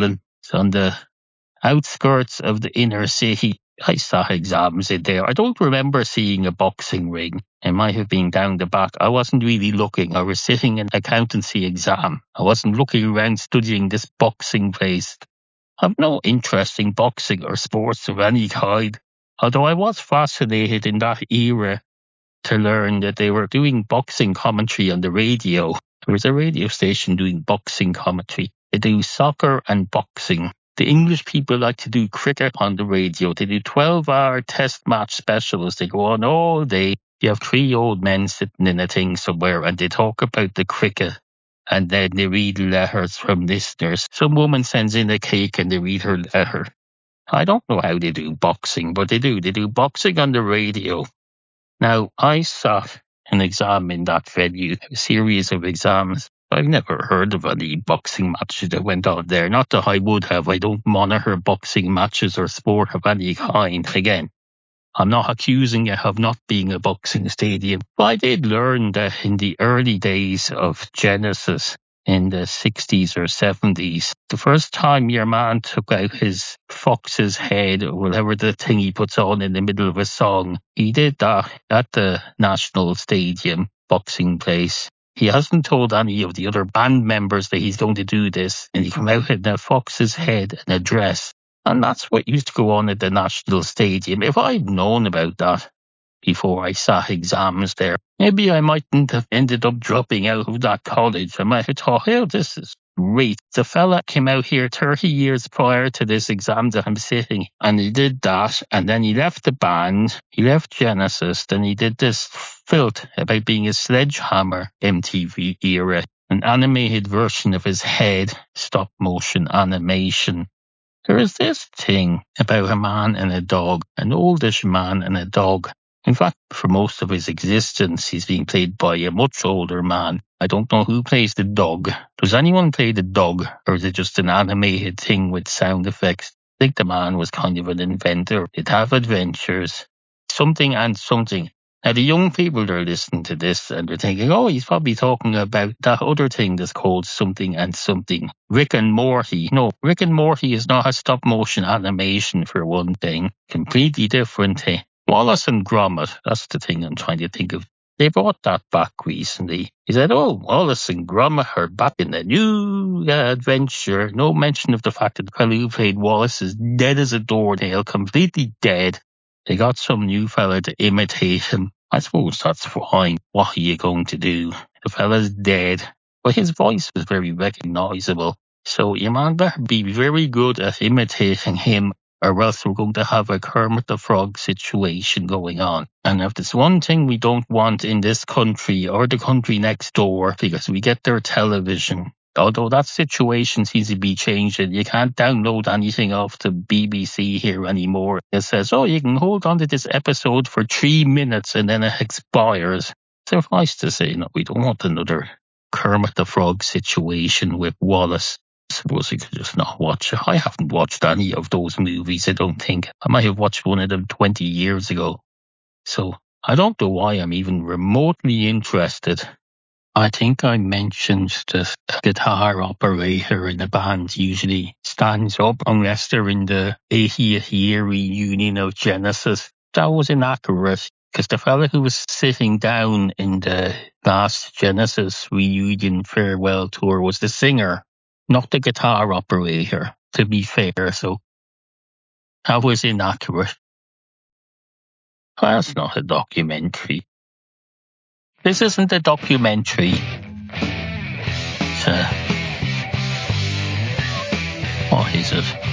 on the outskirts of the inner city. I saw exams in there. I don't remember seeing a boxing ring. It might have been down the back. I wasn't really looking. I was sitting in an accountancy exam. I wasn't looking around studying this boxing place. I've no interest in boxing or sports of any kind, although I was fascinated in that era to learn that they were doing boxing commentary on the radio. There was a radio station doing boxing commentary. They do soccer and boxing. The English people like to do cricket on the radio. They do twelve-hour test match specials. They go on all day. You have three old men sitting in a thing somewhere and they talk about the cricket. And then they read letters from listeners. Some woman sends in a cake and they read her letter. I don't know how they do boxing, but they do. They do boxing on the radio. Now, I sat an exam in that venue, a series of exams. I've never heard of any boxing matches that went on there. Not that I would have. I don't monitor boxing matches or sport of any kind. Again, I'm not accusing it of not being a boxing stadium. But I did learn that in the early days of Genesis, in the sixties or seventies, the first time your man took out his fox's head or whatever the thing he puts on in the middle of a song, he did that at the National Stadium boxing place. He hasn't told any of the other band members that he's going to do this, and he came out in a fox's head and a dress. And that's what used to go on at the National Stadium. If I'd known about that before I sat exams there, maybe I mightn't have ended up dropping out of that college. I might have thought, oh, this is great. The fella came out here thirty years prior to this exam that I'm sitting, and he did that, and then he left the band, he left Genesis, then he did this filth about being a Sledgehammer M T V era, an animated version of his head, stop motion animation. There is this thing about a man and a dog, an oldish man and a dog. In fact, for most of his existence, he's being played by a much older man. I don't know who plays the dog. Does anyone play the dog, or is it just an animated thing with sound effects? I think the man was kind of an inventor. He'd have adventures. Something and something. Now, the young people that are listening to this and they're thinking, oh, he's probably talking about that other thing that's called something and something. Rick and Morty. No, Rick and Morty is not a stop motion animation for one thing. Completely different thing. Wallace and Gromit, that's the thing I'm trying to think of. They brought that back recently. He said, oh, Wallace and Gromit are back in the new uh, adventure. No mention of the fact that the fellow who played Wallace is dead as a doornail, completely dead. They got some new fella to imitate him. I suppose that's fine. What are you going to do? The fella's dead. But his voice was very recognisable. So your man better be very good at imitating him, or else we're going to have a Kermit the Frog situation going on. And if there's one thing we don't want in this country or the country next door, because we get their television, although that situation seems to be changing. You can't download anything off the B B C here anymore. It says, oh, you can hold on to this episode for three minutes and then it expires. Suffice to say, no, we don't want another Kermit the Frog situation with Wallace. I suppose we could just not watch it. I haven't watched any of those movies, I don't think. I might have watched one of them twenty years ago. So I don't know why I'm even remotely interested. I think I mentioned that a guitar operator in a band usually stands up unless they're in the eightieth year reunion of Genesis. That was inaccurate, because the fella who was sitting down in the last Genesis reunion farewell tour was the singer, not the guitar operator, to be fair. So that was inaccurate. That's not a documentary. This isn't a documentary. It's a... What is it?